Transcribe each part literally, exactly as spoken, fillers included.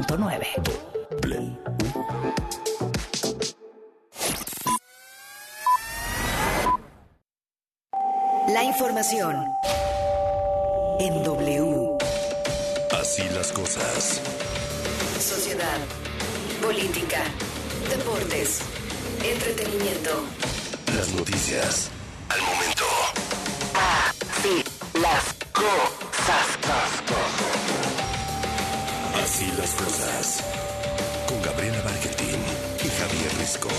punto nueve. La información en W. Así las cosas. Sociedad, política, deportes, entretenimiento. Las noticias al momento. Así las cosas. Así las cosas. Con Gabriela Barquetín y Javier Risco.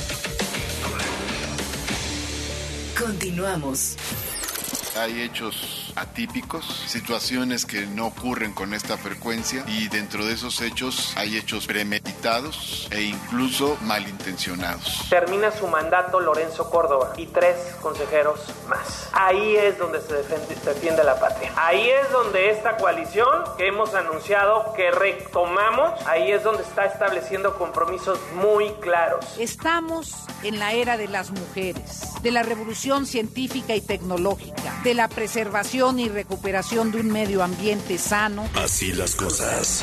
Continuamos. Hay hechos atípicos, situaciones que no ocurren con esta frecuencia, y dentro de esos hechos hay hechos premeditados e incluso malintencionados. Termina su mandato Lorenzo Córdoba y tres consejeros más. Ahí es donde se defiende, se defiende la patria. Ahí es donde esta coalición que hemos anunciado que retomamos, ahí es donde está estableciendo compromisos muy claros. Estamos en la era de las mujeres, de la revolución científica y tecnológica, de la preservación y recuperación de un medio ambiente sano. Así las cosas.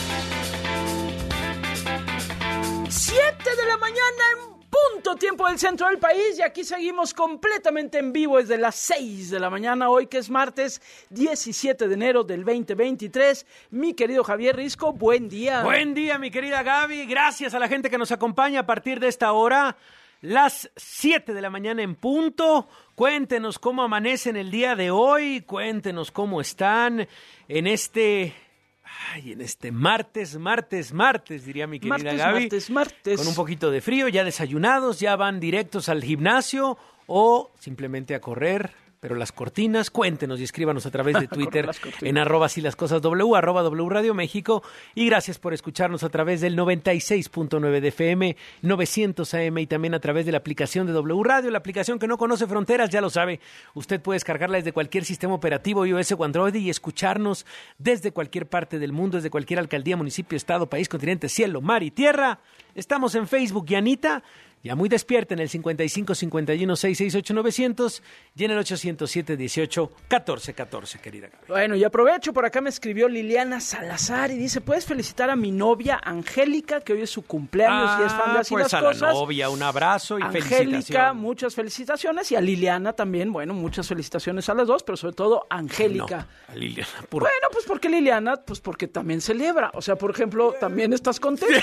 Siete de la mañana en punto, tiempo del centro del país, y aquí seguimos completamente en vivo desde las seis de la mañana, hoy que es martes diecisiete de enero del veinte veintitrés. Mi querido Javier Risco, buen día. Buen día, mi querida Gaby. Gracias a la gente que nos acompaña a partir de esta hora. Las siete de la mañana en punto. Cuéntenos cómo amanecen el día de hoy, cuéntenos cómo están en este, ay, en este martes, martes, martes, diría mi querida martes, Gaby. Martes, martes. Con un poquito de frío, ya desayunados, ya van directos al gimnasio o simplemente a correr. Pero las cortinas, cuéntenos y escríbanos a través de Twitter en arroba así las cosas W, arroba W Radio México. Y gracias por escucharnos a través del noventa y seis punto nueve de F M, novecientos A M, y también a través de la aplicación de W Radio, la aplicación que no conoce fronteras, ya lo sabe. Usted puede descargarla desde cualquier sistema operativo iOS o Android y escucharnos desde cualquier parte del mundo, desde cualquier alcaldía, municipio, estado, país, continente, cielo, mar y tierra. Estamos en Facebook y Anita. Ya muy despierta en el cincuenta y cinco cincuenta y uno sesenta y seis ocho novecientos y en el ochocientos siete dieciocho catorce catorce, querida Gaby. Bueno, y aprovecho, por acá me escribió Liliana Salazar y dice, ¿puedes felicitar a mi novia Angélica, que hoy es su cumpleaños ah, y es fan de Así pues las a Cosas? La novia, un abrazo y Angélica, felicitaciones. muchas felicitaciones, y a Liliana también, bueno, muchas felicitaciones a las dos, pero sobre todo a Angélica. No, a Liliana, puro. Bueno, pues porque Liliana, pues porque también celebra, o sea, por ejemplo, también estás contento.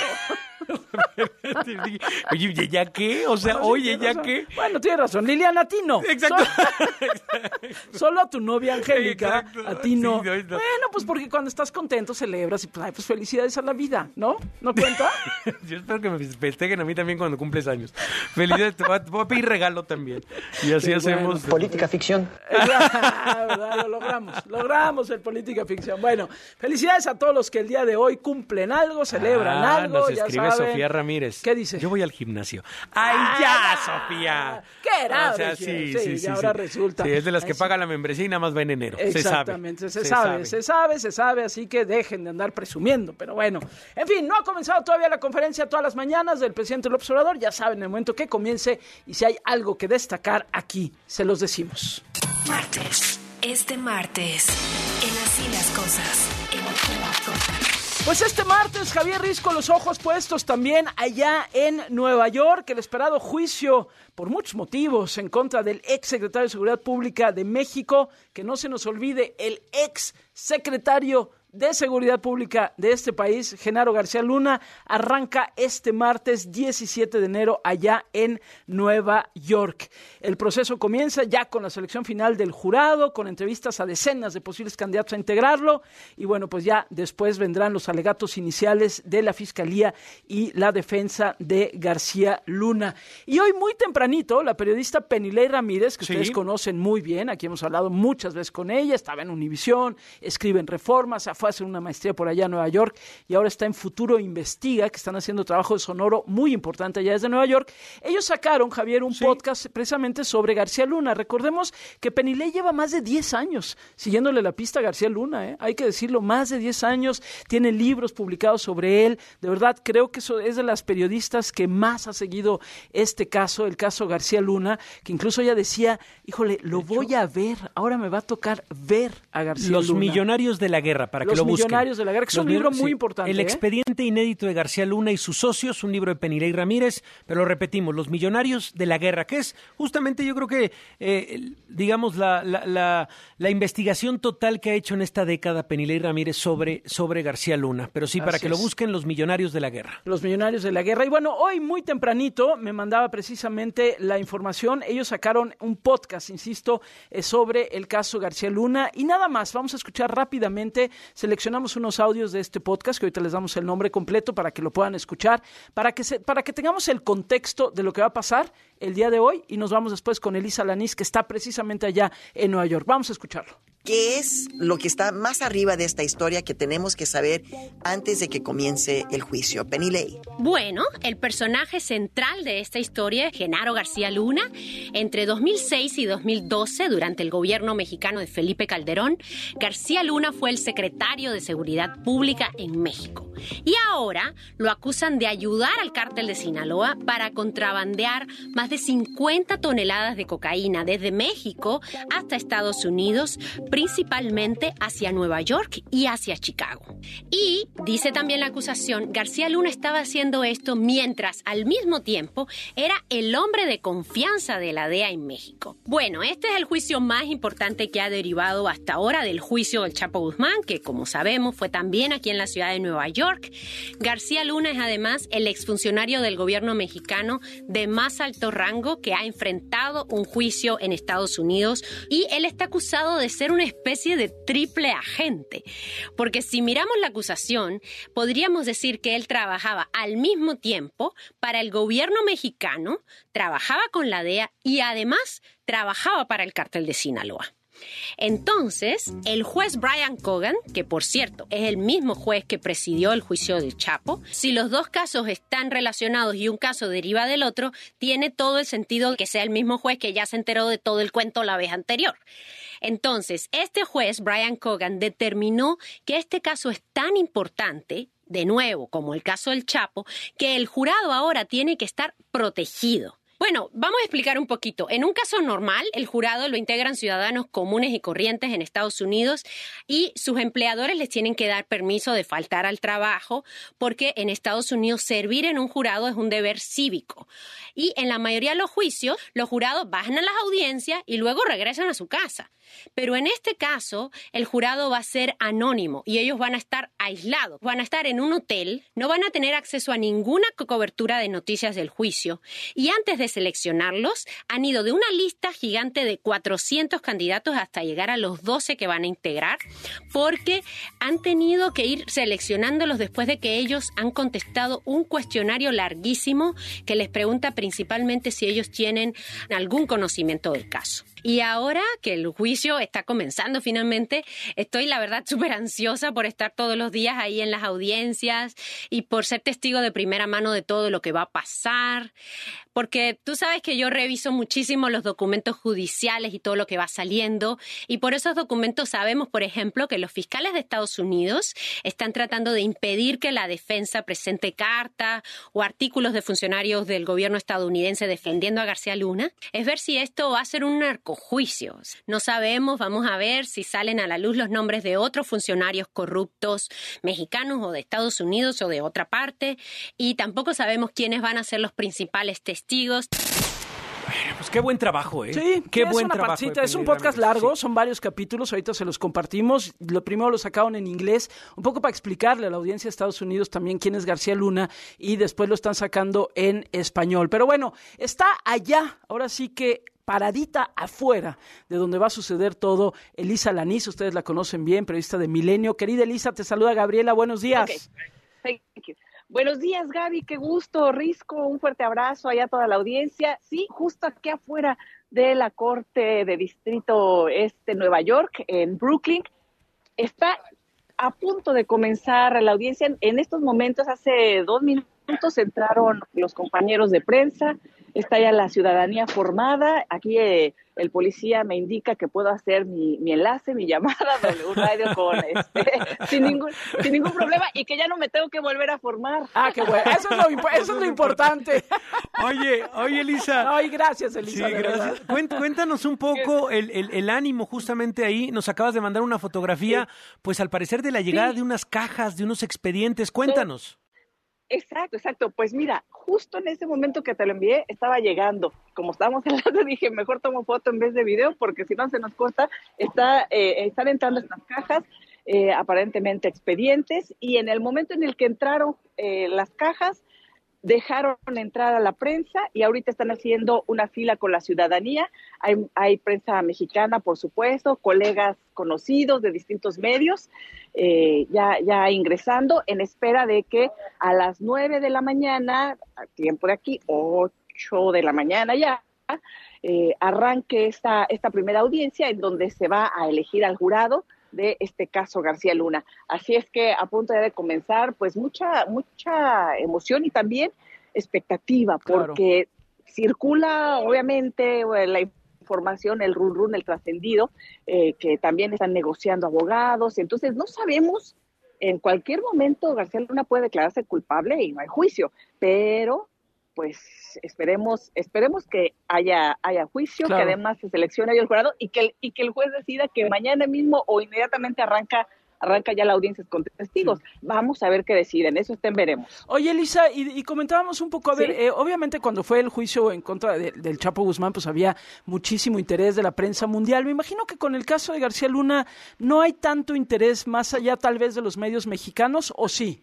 Oye, ¿y ¿ya qué? O sea, bueno, oye, sí, ¿ya razón. qué? Bueno, tienes razón, Liliana, a ti no. Exacto. Solo, solo a tu novia Angélica, Exacto. a ti no. Sí, no, no. Bueno, pues porque cuando estás contento celebras y pues, ay, pues felicidades a la vida, ¿no? ¿No cuenta? Yo espero que me festejen a mí también cuando cumples años. Felicidades, te voy a, te voy a pedir regalo también. Y así Qué hacemos. Bueno. Política ficción. ¿Verdad? Lo logramos, logramos el política ficción. Bueno, felicidades a todos los que el día de hoy cumplen algo, celebran ah, algo. Nos ya escribe saben. Sofía Ramírez. ¿Qué dice? Yo voy al gimnasio. ¡Ay, ya, Sofía! ¿Qué era? O sea, sí, sí, sí. Y sí, ahora sí. resulta. Sí, es de las que Eso. paga la membresía y nada más va en enero. Exactamente, se sabe. Se, se sabe, sabe, se sabe, se sabe, así que dejen de andar presumiendo. Pero bueno, en fin, no ha comenzado todavía la conferencia todas las mañanas del presidente López Obrador. Ya saben, en el momento que comience y si hay algo que destacar aquí, se los decimos. Martes. Este martes, en Así las Cosas. En Así las Cosas. Pues este martes, Javier Risco, los ojos puestos también allá en Nueva York, el esperado juicio por muchos motivos en contra del ex secretario de Seguridad Pública de México, que no se nos olvide, el ex secretario de Seguridad Pública de este país, Genaro García Luna, arranca este martes diecisiete de enero allá en Nueva York. El proceso comienza ya con la selección final del jurado, con entrevistas a decenas de posibles candidatos a integrarlo, y bueno, pues ya después vendrán los alegatos iniciales de la Fiscalía y la defensa de García Luna. Y hoy muy tempranito, la periodista Penilei Ramírez, que sí. ustedes conocen muy bien, aquí hemos hablado muchas veces con ella, estaba en Univisión, escribe en Reforma, se fue a hacer una maestría por allá en Nueva York y ahora está en Futuro Investiga, que están haciendo trabajo de sonoro muy importante allá desde Nueva York. Ellos sacaron, Javier, un sí. podcast precisamente sobre García Luna. Recordemos que Penilei lleva más de diez años siguiéndole la pista a García Luna, ¿eh? Hay que decirlo, más de diez años, tiene libros publicados sobre él. De verdad, creo que eso es de las periodistas que más ha seguido este caso, el caso García Luna, que incluso ella decía, híjole, lo voy a ver, ahora me va a tocar ver a García Los Luna. millonarios de la guerra, para que Los lo busquen. Millonarios de la Guerra, que es Los un libro mi- muy sí. importante. El ¿eh? expediente inédito de García Luna y sus socios, un libro de Penilei Ramírez, pero lo repetimos, Los Millonarios de la Guerra, que es justamente yo creo que, eh, digamos, la, la, la, la investigación total que ha hecho en esta década Penilei Ramírez sobre, sobre García Luna. Pero sí, para Así que lo es. busquen, Los Millonarios de la Guerra. Los Millonarios de la Guerra. Y bueno, hoy muy tempranito me mandaba precisamente la información. Ellos sacaron un podcast, insisto, eh, sobre el caso García Luna. Y nada más, vamos a escuchar rápidamente. Seleccionamos unos audios de este podcast, que ahorita les damos el nombre completo para que lo puedan escuchar, para que, se, para que tengamos el contexto de lo que va a pasar el día de hoy. Y nos vamos después con Elisa Lanís, que está precisamente allá en Nueva York. Vamos a escucharlo. ¿Qué es lo que está más arriba de esta historia que tenemos que saber antes de que comience el juicio? Penilei. Bueno, el personaje central de esta historia es Genaro García Luna. Entre dos mil seis y dos mil doce, durante el gobierno mexicano de Felipe Calderón, García Luna fue el secretario de Seguridad Pública en México. Y ahora lo acusan de ayudar al cártel de Sinaloa para contrabandear más de cincuenta toneladas de cocaína desde México hasta Estados Unidos, principalmente hacia Nueva York y hacia Chicago. Y, dice también la acusación, García Luna estaba haciendo esto mientras, al mismo tiempo, era el hombre de confianza de la D E A en México. Bueno, este es el juicio más importante que ha derivado hasta ahora del juicio del Chapo Guzmán, que, como sabemos, fue también aquí en la ciudad de Nueva York. García Luna es, además, el exfuncionario del gobierno mexicano de más alto rango que ha enfrentado un juicio en Estados Unidos, y él está acusado de ser una especie de triple agente, porque si miramos la acusación, podríamos decir que él trabajaba al mismo tiempo para el gobierno mexicano, trabajaba con la D E A y además trabajaba para el cártel de Sinaloa. Entonces, el juez Brian Cogan, que por cierto es el mismo juez que presidió el juicio del Chapo, si los dos casos están relacionados y un caso deriva del otro, tiene todo el sentido que sea el mismo juez que ya se enteró de todo el cuento la vez anterior. Entonces, este juez, Brian Cogan, determinó que este caso es tan importante, de nuevo, como el caso del Chapo, que el jurado ahora tiene que estar protegido. Bueno, vamos a explicar un poquito. En un caso normal, el jurado lo integran ciudadanos comunes y corrientes en Estados Unidos y sus empleadores les tienen que dar permiso de faltar al trabajo porque en Estados Unidos servir en un jurado es un deber cívico. Y en la mayoría de los juicios, los jurados bajan a las audiencias y luego regresan a su casa. Pero en este caso, el jurado va a ser anónimo y ellos van a estar aislados. Van a estar en un hotel, no van a tener acceso a ninguna cobertura de noticias del juicio. Y antes de seleccionarlos, han ido de una lista gigante de cuatrocientos candidatos hasta llegar a los doce que van a integrar, porque han tenido que ir seleccionándolos después de que ellos han contestado un cuestionario larguísimo que les pregunta principalmente si ellos tienen algún conocimiento del caso. Y ahora que el juicio está comenzando finalmente, estoy la verdad súper ansiosa por estar todos los días ahí en las audiencias y por ser testigo de primera mano de todo lo que va a pasar. Porque tú sabes que yo reviso muchísimo los documentos judiciales y todo lo que va saliendo. Y por esos documentos sabemos, por ejemplo, que los fiscales de Estados Unidos están tratando de impedir que la defensa presente cartas o artículos de funcionarios del gobierno estadounidense defendiendo a García Luna. Es ver si esto va a ser un narcojuicio. No sabemos, vamos a ver si salen a la luz los nombres de otros funcionarios corruptos mexicanos o de Estados Unidos o de otra parte. Y tampoco sabemos quiénes van a ser los principales testigos. Bueno, pues qué buen trabajo, ¿eh? Sí, qué es buen una trabajo. partita, es un podcast largo, sí. Son varios capítulos, ahorita se los compartimos. Lo primero lo sacaron en inglés, un poco para explicarle a la audiencia de Estados Unidos también quién es García Luna, y después lo están sacando en español. Pero bueno, está allá, ahora sí que paradita afuera de donde va a suceder todo, Elisa Lanís, ustedes la conocen bien, periodista de Milenio. Querida Elisa, te saluda Gabriela, buenos días. Okay. Thank you. Buenos días, Gaby, qué gusto, Risco, un fuerte abrazo allá a toda la audiencia. Sí, justo aquí afuera de la Corte de Distrito Este, Nueva York, en Brooklyn, está a punto de comenzar la audiencia. En estos momentos, hace dos minutos, entraron los compañeros de prensa está ya la ciudadanía formada. Aquí eh, el policía me indica que puedo hacer mi, mi enlace, mi llamada W Radio con este, sin ningún sin ningún problema y que ya no me tengo que volver a formar. Ah, qué bueno. Eso es lo, impo- eso es lo importante. Oye, oye, Elisa. Ay, gracias, Elisa. Sí, de gracias. verdad. Cuént- Cuéntanos un poco el, el, el ánimo justamente ahí. Nos acabas de mandar una fotografía, sí. pues al parecer de la llegada sí. de unas cajas, de unos expedientes. Cuéntanos. Exacto, exacto. Pues mira, justo en ese momento que te lo envié, estaba llegando. Como estábamos hablando, dije, mejor tomo foto en vez de video, porque si no se nos corta. Está, eh, están entrando estas cajas, eh, aparentemente expedientes, y en el momento en el que entraron eh, las cajas, dejaron entrar a la prensa y ahorita están haciendo una fila con la ciudadanía. Hay, hay prensa mexicana, por supuesto, colegas conocidos de distintos medios, eh, ya, ya ingresando en espera de que a las nueve de la mañana, a tiempo de aquí, ocho de la mañana ya, eh, arranque esta, esta primera audiencia en donde se va a elegir al jurado de este caso García Luna. Así es que a punto de comenzar, pues mucha mucha emoción y también expectativa, porque claro. circula obviamente la información, el run run, el trascendido, eh, que también están negociando abogados, entonces no sabemos, en cualquier momento García Luna puede declararse culpable y no hay juicio, pero pues esperemos esperemos que haya haya juicio, claro. que además se seleccione el jurado y que el, y que el juez decida que mañana mismo o inmediatamente arranca arranca ya la audiencia con testigos. Sí. Vamos a ver qué deciden, eso estén veremos. Oye, Elisa, y, y comentábamos un poco, a ver, ¿sí? eh, obviamente cuando fue el juicio en contra de, del Chapo Guzmán, pues había muchísimo interés de la prensa mundial. Me imagino que con el caso de García Luna no hay tanto interés más allá tal vez de los medios mexicanos, ¿o sí?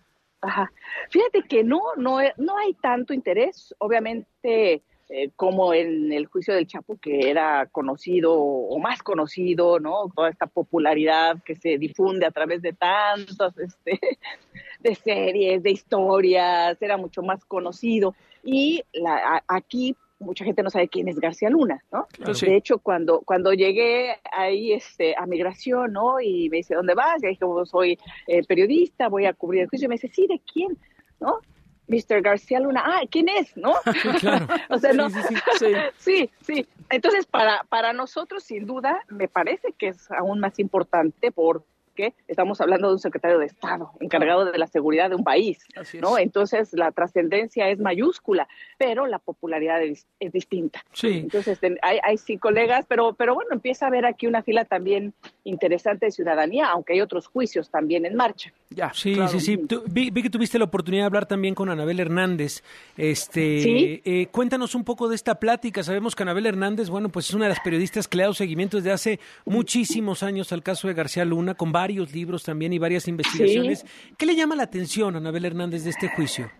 Ajá. Fíjate que no, no, no hay tanto interés, obviamente, eh, como en el juicio del Chapo, que era conocido o más conocido, ¿no? Toda esta popularidad que se difunde a través de tantos, este, de series, de historias, era mucho más conocido. Y la, a, aquí mucha gente no sabe quién es García Luna, ¿no? Claro. De hecho, cuando cuando llegué ahí este, a Migración, ¿no? Y me dice, ¿dónde vas? Y dije, oh, soy eh, periodista, voy a cubrir el juicio. Y me dice, sí, ¿de quién? ¿No? mister García Luna. Ah, ¿quién es? ¿No? Claro. O sea, no. Sí, sí, sí. sí, sí. Entonces, para, para nosotros, sin duda, me parece que es aún más importante por estamos hablando de un secretario de Estado encargado de la seguridad de un país, ¿no? Entonces la trascendencia es mayúscula, pero la popularidad es, es distinta. Sí. Entonces hay, hay sí colegas, pero, pero bueno, empieza a haber aquí una fila también interesante de ciudadanía, aunque hay otros juicios también en marcha. Ya, sí, claro. sí, sí. Tú, vi, vi que tuviste la oportunidad de hablar también con Anabel Hernández. Este, ¿Sí? eh, cuéntanos un poco de esta plática. Sabemos que Anabel Hernández, bueno, pues es una de las periodistas que le ha dado seguimiento desde hace muchísimos años al caso de García Luna, con varios varios libros también y varias investigaciones. Sí. ¿Qué le llama la atención a Anabel Hernández de este juicio?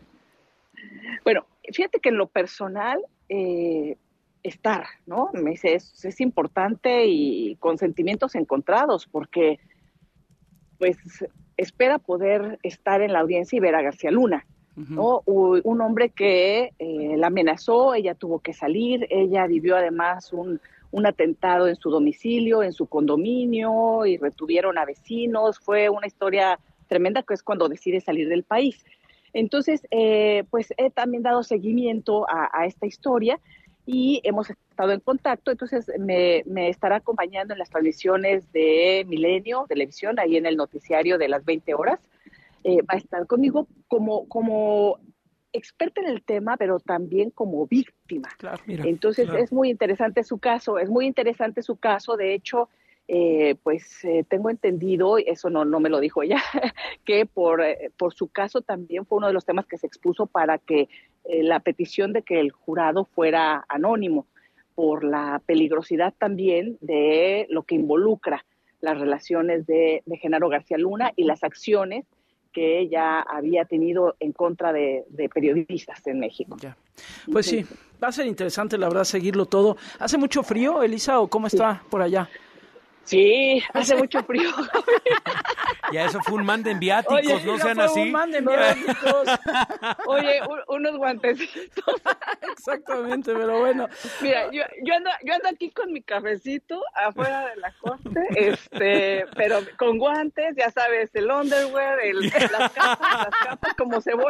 Bueno, fíjate que en lo personal, eh, estar, ¿no? Me dice, es, es importante y con sentimientos encontrados, porque pues espera poder estar en la audiencia y ver a García Luna, ¿no? Uh-huh. Un hombre que eh, la amenazó, ella tuvo que salir, ella vivió además un un atentado en su domicilio, en su condominio, y retuvieron a vecinos. Fue una historia tremenda, que es cuando decide salir del país. Entonces, eh, pues he también dado seguimiento a, a esta historia y hemos estado en contacto. Entonces, me, me estará acompañando en las transmisiones de Milenio Televisión, ahí en el noticiario de las veinte horas. Eh, va a estar conmigo como... como experta en el tema, pero también como víctima. Claro, mira, Entonces claro. es muy interesante su caso, es muy interesante su caso. De hecho, eh, pues eh, tengo entendido, eso no, no me lo dijo ella, que por, eh, por su caso también fue uno de los temas que se expuso para que eh, la petición de que el jurado fuera anónimo, por la peligrosidad también de lo que involucra las relaciones de, de Genaro García Luna y las acciones que ella había tenido en contra de, de periodistas en México. Ya. Pues sí, va a ser interesante, la verdad, seguirlo todo. ¿Hace mucho frío, Elisa, o cómo está sí. por allá? Sí, hace mucho frío. Ya eso fue un mande en viáticos, Oye, no sean fue así. Un mande en viáticos. Oye, un, unos guantecitos. Exactamente, pero bueno. Mira, yo, yo ando, yo ando aquí con mi cafecito afuera de la corte, este, pero con guantes, ya sabes, el underwear, el, las capas, las capas como cebolla.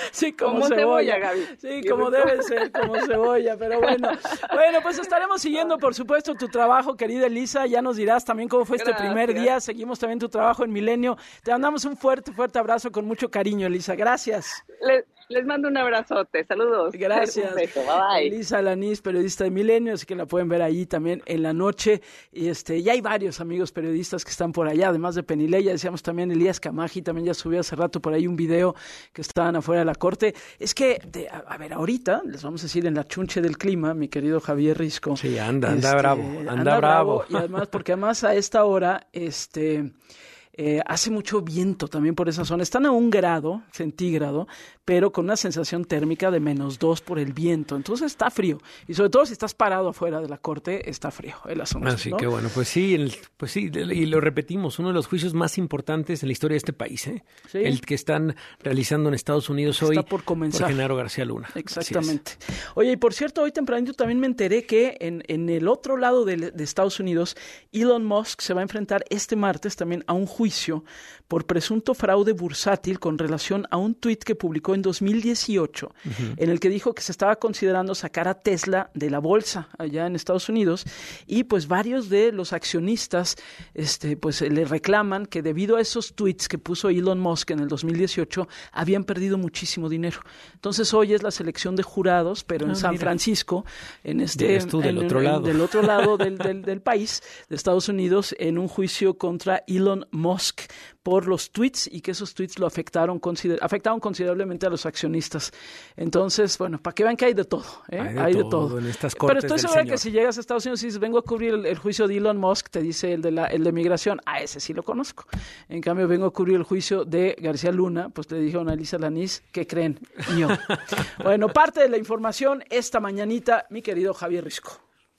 Sí, como, como cebolla. cebolla, Gaby. Sí, como debe ser, como cebolla, pero bueno. Bueno, pues estaremos siguiendo, por supuesto, tu trabajo, querida Elisa. Ya nos dirás también cómo fue Gracias. este primer día. Seguimos también tu trabajo en Milenio. Te mandamos un fuerte, fuerte abrazo con mucho cariño, Elisa. Gracias. Les, les mando un abrazote. Saludos. Gracias. Un beso. Bye, bye. Elisa Alanís, periodista de Milenio, así que la pueden ver ahí también en la noche. Y este, ya hay varios amigos periodistas que están por allá, además de Penilei. Ya decíamos también Elías Camaji, también ya subió hace rato por ahí un video que estaban afuera de la corte. Es que, de, a, a ver, ahorita les vamos a decir en la chunche del clima, mi querido Javier Risco. Sí, anda, anda este, bravo, anda, anda bravo. bravo. Y además, porque además a esta hora, este... Eh, hace mucho viento también por esa zona. Están a un grado centígrado, pero con una sensación térmica de menos dos por el viento. Entonces está frío. Y sobre todo si estás parado afuera de la corte, está frío el asunto. Así ¿no? que bueno, pues sí, el, pues sí, y lo repetimos, uno de los juicios más importantes en la historia de este país, ¿eh? Sí. El que están realizando en Estados Unidos hoy está por comenzar. por Genaro García Luna. Exactamente. Oye, y por cierto, hoy tempranito también me enteré que en, en el otro lado de, de Estados Unidos, Elon Musk se va a enfrentar este martes también a un juicio por presunto fraude bursátil con relación a un tuit que publicó en dos mil dieciocho, uh-huh. en el que dijo que se estaba considerando sacar a Tesla de la bolsa allá en Estados Unidos, y pues varios de los accionistas este, pues le reclaman que debido a esos tuits que puso Elon Musk en el dos mil dieciocho habían perdido muchísimo dinero. Entonces hoy es la selección de jurados, pero en ah, San mira. Francisco, en este tú del en, otro en, lado, del otro lado del, del, del país, de Estados Unidos, en un juicio contra Elon Musk por los tweets, y que esos tweets lo afectaron, consider- afectaron considerablemente a los accionistas. Entonces, bueno, para que vean que hay de todo, ¿eh? Hay de, hay de todo, todo. En estas Pero estoy segura señor. que si llegas a Estados Unidos y dices, vengo a cubrir el, el juicio de Elon Musk, te dice el de la el de migración, a ese sí lo conozco. En cambio, vengo a cubrir el juicio de García Luna, pues le dijeron a Elisa Alanís, ¿qué creen? Yo. Bueno, parte de la información esta mañanita, mi querido Javier Risco.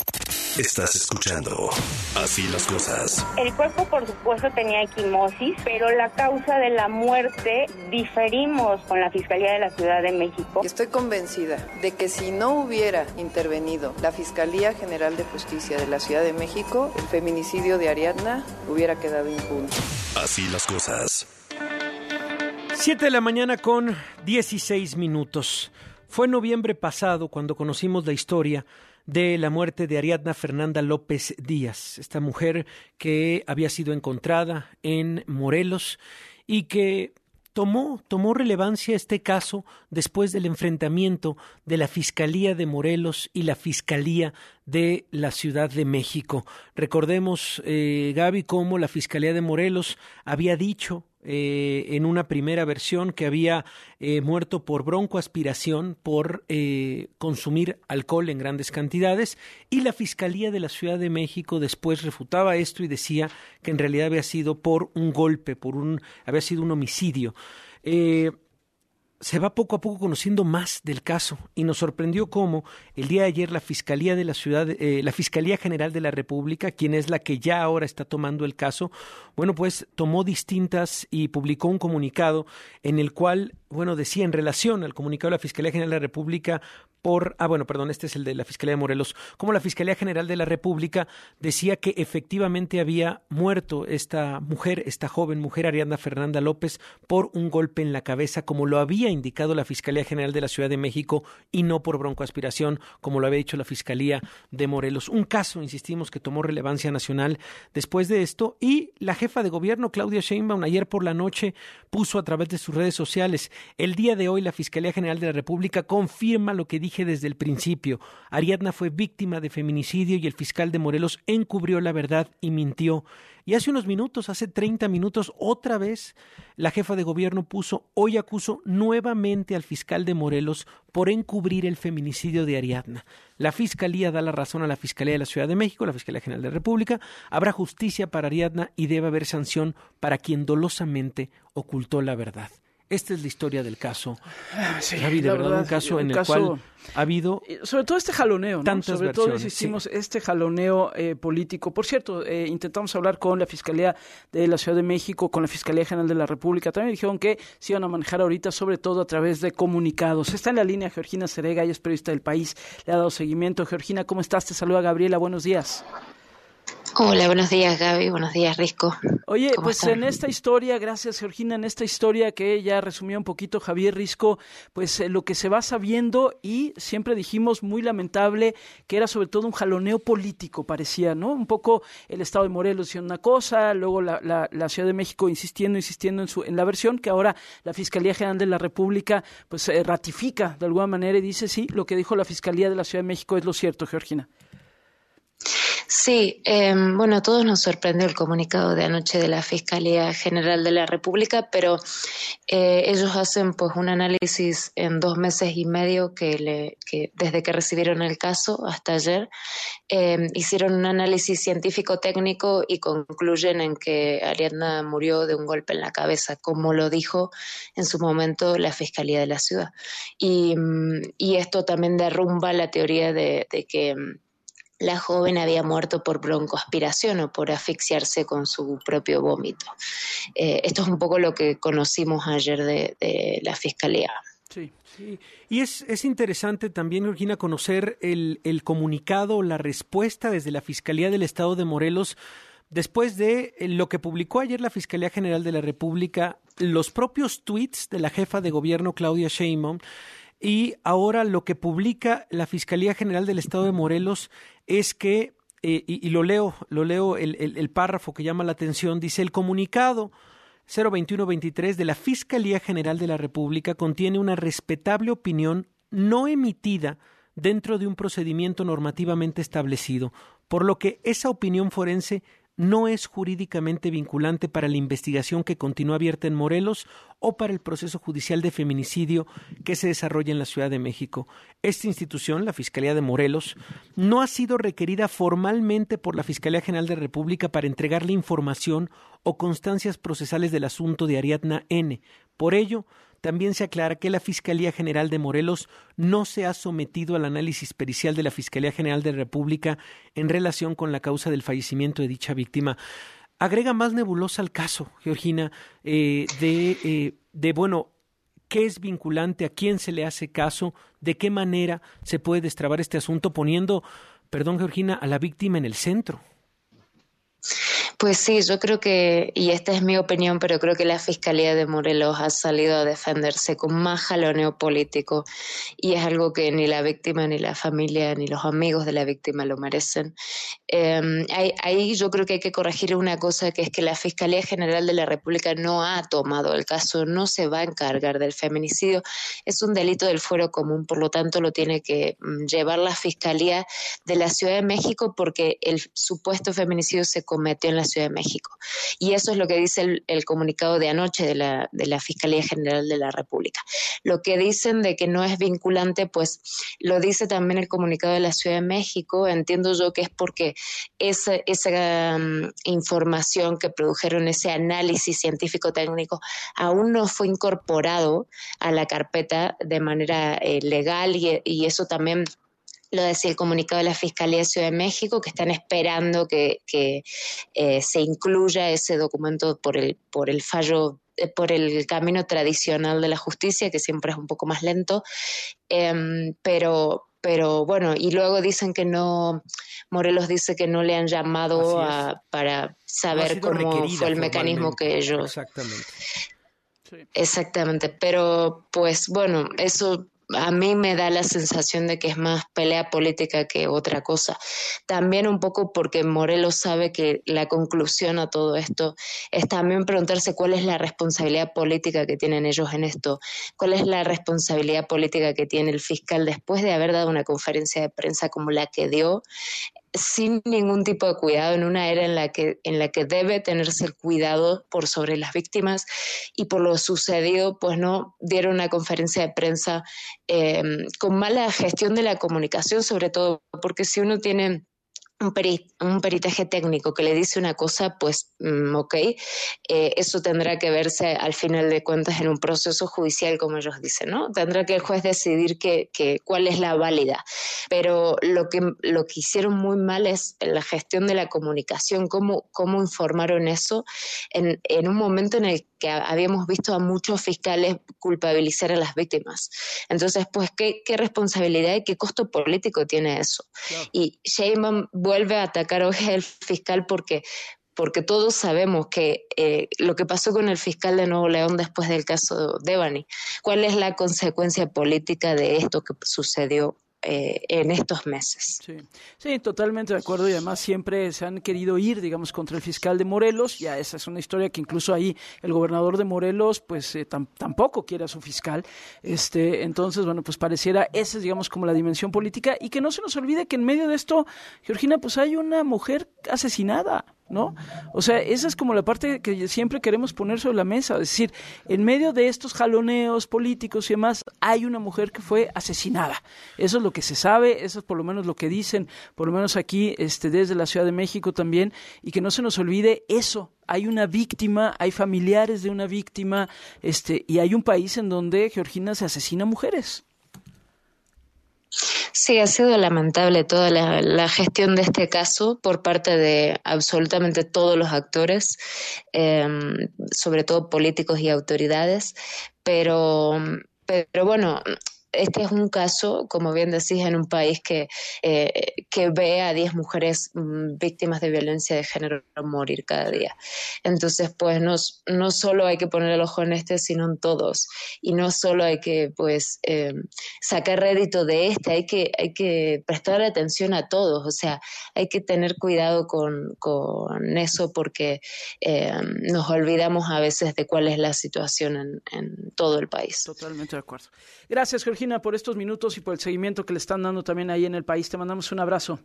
Estás escuchando Así las Cosas. El cuerpo, por supuesto, tenía equimosis, pero la causa de la muerte diferimos con la Fiscalía de la Ciudad de México. Estoy convencida de que si no hubiera intervenido la Fiscalía General de Justicia de la Ciudad de México, el feminicidio de Ariadna hubiera quedado impune. Así las Cosas. Siete de la mañana con dieciséis minutos. Fue en noviembre pasado cuando conocimos la historia de la muerte de Ariadna Fernanda López Díaz, esta mujer que había sido encontrada en Morelos y que tomó, tomó relevancia este caso después del enfrentamiento de la Fiscalía de Morelos y la Fiscalía de la Ciudad de México. Recordemos, eh, Gaby, cómo la Fiscalía de Morelos había dicho Eh, en una primera versión que había eh, muerto por broncoaspiración, por eh, consumir alcohol en grandes cantidades, y la Fiscalía de la Ciudad de México después refutaba esto y decía que en realidad había sido por un golpe, por un había sido un homicidio. Eh, se va poco a poco conociendo más del caso y nos sorprendió cómo el día de ayer la Fiscalía de la Ciudad, eh, la Fiscalía General de la República, quien es la que ya ahora está tomando el caso, bueno, pues tomó distintas y publicó un comunicado en el cual, bueno, decía en relación al comunicado de la Fiscalía General de la República por, ah, bueno, perdón, este es el de la Fiscalía de Morelos, como la Fiscalía General de la República decía que efectivamente había muerto esta mujer, esta joven mujer, Ariadna Fernanda López, por un golpe en la cabeza, como lo había indicado la Fiscalía General de la Ciudad de México, y no por broncoaspiración, como lo había dicho la Fiscalía de Morelos. Un caso, insistimos, que tomó relevancia nacional después de esto, y la jefa de gobierno, Claudia Sheinbaum, ayer por la noche puso a través de sus redes sociales: el día de hoy la Fiscalía General de la República confirma lo que dije desde el principio. Ariadna fue víctima de feminicidio y el fiscal de Morelos encubrió la verdad y mintió. Y hace unos minutos, hace treinta minutos, otra vez la jefa de gobierno puso: hoy acuso nuevamente al fiscal de Morelos por encubrir el feminicidio de Ariadna. La Fiscalía da la razón a la Fiscalía de la Ciudad de México, la Fiscalía General de la República. Habrá justicia para Ariadna y debe haber sanción para quien dolosamente ocultó la verdad. Esta es la historia del caso. Ah, sí, Javi, de verdad, verdad, un caso un en el caso, cual ha habido sobre todo este jaloneo, ¿no? tantas sobre versiones, todo insistimos sí. este jaloneo eh, político. Por cierto, eh, intentamos hablar con la Fiscalía de la Ciudad de México, con la Fiscalía General de la República. También dijeron que se iban a manejar ahorita, sobre todo a través de comunicados. Está en la línea Georgina Serega, ella es periodista del País, le ha dado seguimiento. Georgina, ¿cómo estás? Te saluda Gabriela, buenos días. Hola, buenos días Gaby, buenos días Risco. Oye, pues están? en esta historia, gracias Georgina, en esta historia que ya resumió un poquito Javier Risco, pues eh, lo que se va sabiendo y siempre dijimos muy lamentable que era sobre todo un jaloneo político, parecía, ¿no? Un poco el Estado de Morelos diciendo una cosa, luego la, la, la Ciudad de México insistiendo, insistiendo en, su, en la versión que ahora la Fiscalía General de la República pues eh, ratifica de alguna manera y dice sí, lo que dijo la Fiscalía de la Ciudad de México es lo cierto, Georgina. Sí, eh, bueno, a todos nos sorprendió el comunicado de anoche de la Fiscalía General de la República, pero eh, ellos hacen pues un análisis en dos meses y medio que, le, que desde que recibieron el caso hasta ayer, eh, hicieron un análisis científico-técnico y concluyen en que Ariadna murió de un golpe en la cabeza, como lo dijo en su momento la Fiscalía de la Ciudad. Y, y esto también derrumba la teoría de, de que la joven había muerto por broncoaspiración o por asfixiarse con su propio vómito. Eh, esto es un poco lo que conocimos ayer de, de la Fiscalía. Sí, sí. Y es, es interesante también, Georgina, conocer el, el comunicado, la respuesta desde la Fiscalía del Estado de Morelos después de lo que publicó ayer la Fiscalía General de la República, los propios tuits de la jefa de gobierno Claudia Sheinbaum. Y ahora lo que publica la Fiscalía General del Estado de Morelos es que, eh, y, y lo leo, lo leo el, el, el párrafo que llama la atención, dice: el comunicado cero veintiuno veintitrés de la Fiscalía General de la República contiene una respetable opinión no emitida dentro de un procedimiento normativamente establecido, por lo que esa opinión forense no es jurídicamente vinculante para la investigación que continúa abierta en Morelos o para el proceso judicial de feminicidio que se desarrolla en la Ciudad de México. Esta institución, la Fiscalía de Morelos, no ha sido requerida formalmente por la Fiscalía General de la República para entregarle información o constancias procesales del asunto de Ariadna N. Por ello, también se aclara que la Fiscalía General de Morelos no se ha sometido al análisis pericial de la Fiscalía General de la República en relación con la causa del fallecimiento de dicha víctima. Agrega más nebulosa al caso, Georgina, eh, de, eh, de, bueno, qué es vinculante, a quién se le hace caso, de qué manera se puede destrabar este asunto poniendo, perdón, Georgina, a la víctima en el centro. Pues sí, yo creo que, y esta es mi opinión, pero creo que la Fiscalía de Morelos ha salido a defenderse con más jaloneo político y es algo que ni la víctima, ni la familia, ni los amigos de la víctima lo merecen. Eh, ahí, ahí yo creo que hay que corregir una cosa, que es que la Fiscalía General de la República no ha tomado el caso, no se va a encargar del feminicidio. Es un delito del fuero común, por lo tanto lo tiene que llevar la Fiscalía de la Ciudad de México porque el supuesto feminicidio se cometió en la Ciudad de México. Y eso es lo que dice el, el comunicado de anoche de la, de la Fiscalía General de la República. Lo que dicen de que no es vinculante, pues lo dice también el comunicado de la Ciudad de México. Entiendo yo que es porque esa, esa um, información que produjeron, ese análisis científico-técnico, aún no fue incorporado a la carpeta de manera eh, legal y, y eso también lo decía el comunicado de la Fiscalía de Ciudad de México, que están esperando que, que eh, se incluya ese documento por el, por el fallo, eh, por el camino tradicional de la justicia, que siempre es un poco más lento. Eh, pero, pero bueno, y luego dicen que no, Morelos dice que no le han llamado a, para saber no cómo fue el mecanismo que ellos... Exactamente. Sí. Exactamente, pero pues bueno, eso... a mí me da la sensación de que es más pelea política que otra cosa. También un poco porque Morelos sabe que la conclusión a todo esto es también preguntarse cuál es la responsabilidad política que tienen ellos en esto, cuál es la responsabilidad política que tiene el fiscal después de haber dado una conferencia de prensa como la que dio, sin ningún tipo de cuidado, en una era en la que en la que debe tenerse el cuidado por sobre las víctimas, y por lo sucedido pues no dieron una conferencia de prensa eh, con mala gestión de la comunicación, sobre todo porque si uno tiene un, peri- un peritaje técnico que le dice una cosa, pues mm, ok, eh, eso tendrá que verse al final de cuentas en un proceso judicial, como ellos dicen, ¿no? Tendrá que el juez decidir que, que, cuál es la válida. Pero lo que, lo que hicieron muy mal es la gestión de la comunicación, cómo, cómo informaron eso en, en un momento en el que habíamos visto a muchos fiscales culpabilizar a las víctimas. Entonces, pues, ¿qué, qué responsabilidad y qué costo político tiene eso? Claro. Y Sheinbaum vuelve vuelve a atacar hoy al fiscal porque... porque todos sabemos que eh, lo que pasó con el fiscal de Nuevo León después del caso Devani, ¿cuál es la consecuencia política de esto que sucedió eh, en estos meses? Sí. sí, totalmente de acuerdo, y además siempre se han querido ir, digamos, contra el fiscal de Morelos. Ya esa es una historia que incluso ahí el gobernador de Morelos pues eh, tam- tampoco quiere a su fiscal. Este, entonces, bueno, pues pareciera esa es, digamos, como la dimensión política, y que no se nos olvide que en medio de esto, Georgina, pues hay una mujer asesinada, ¿no? O sea, esa es como la parte que siempre queremos poner sobre la mesa, es decir, en medio de estos jaloneos políticos y demás, hay una mujer que fue asesinada. Eso es lo que se sabe, eso es por lo menos lo que dicen, por lo menos aquí este, desde la Ciudad de México también, y que no se nos olvide eso. Hay una víctima, hay familiares de una víctima, este, y hay un país en donde, Georgina, se asesina mujeres. Sí, ha sido lamentable toda la, la gestión de este caso por parte de absolutamente todos los actores, eh, sobre todo políticos y autoridades, pero, pero bueno... Este es un caso, como bien decís, en un país que, eh, que ve a diez mujeres mm, víctimas de violencia de género morir cada día. Entonces, pues no, no solo hay que poner el ojo en este, sino en todos. Y no solo hay que pues eh, sacar rédito de este, hay que, hay que prestar atención a todos. O sea, hay que tener cuidado con, con eso porque eh, nos olvidamos a veces de cuál es la situación en, en todo el país. Totalmente de acuerdo. Gracias, Georgina, por estos minutos y por el seguimiento que le están dando también ahí en el país. Te mandamos un abrazo.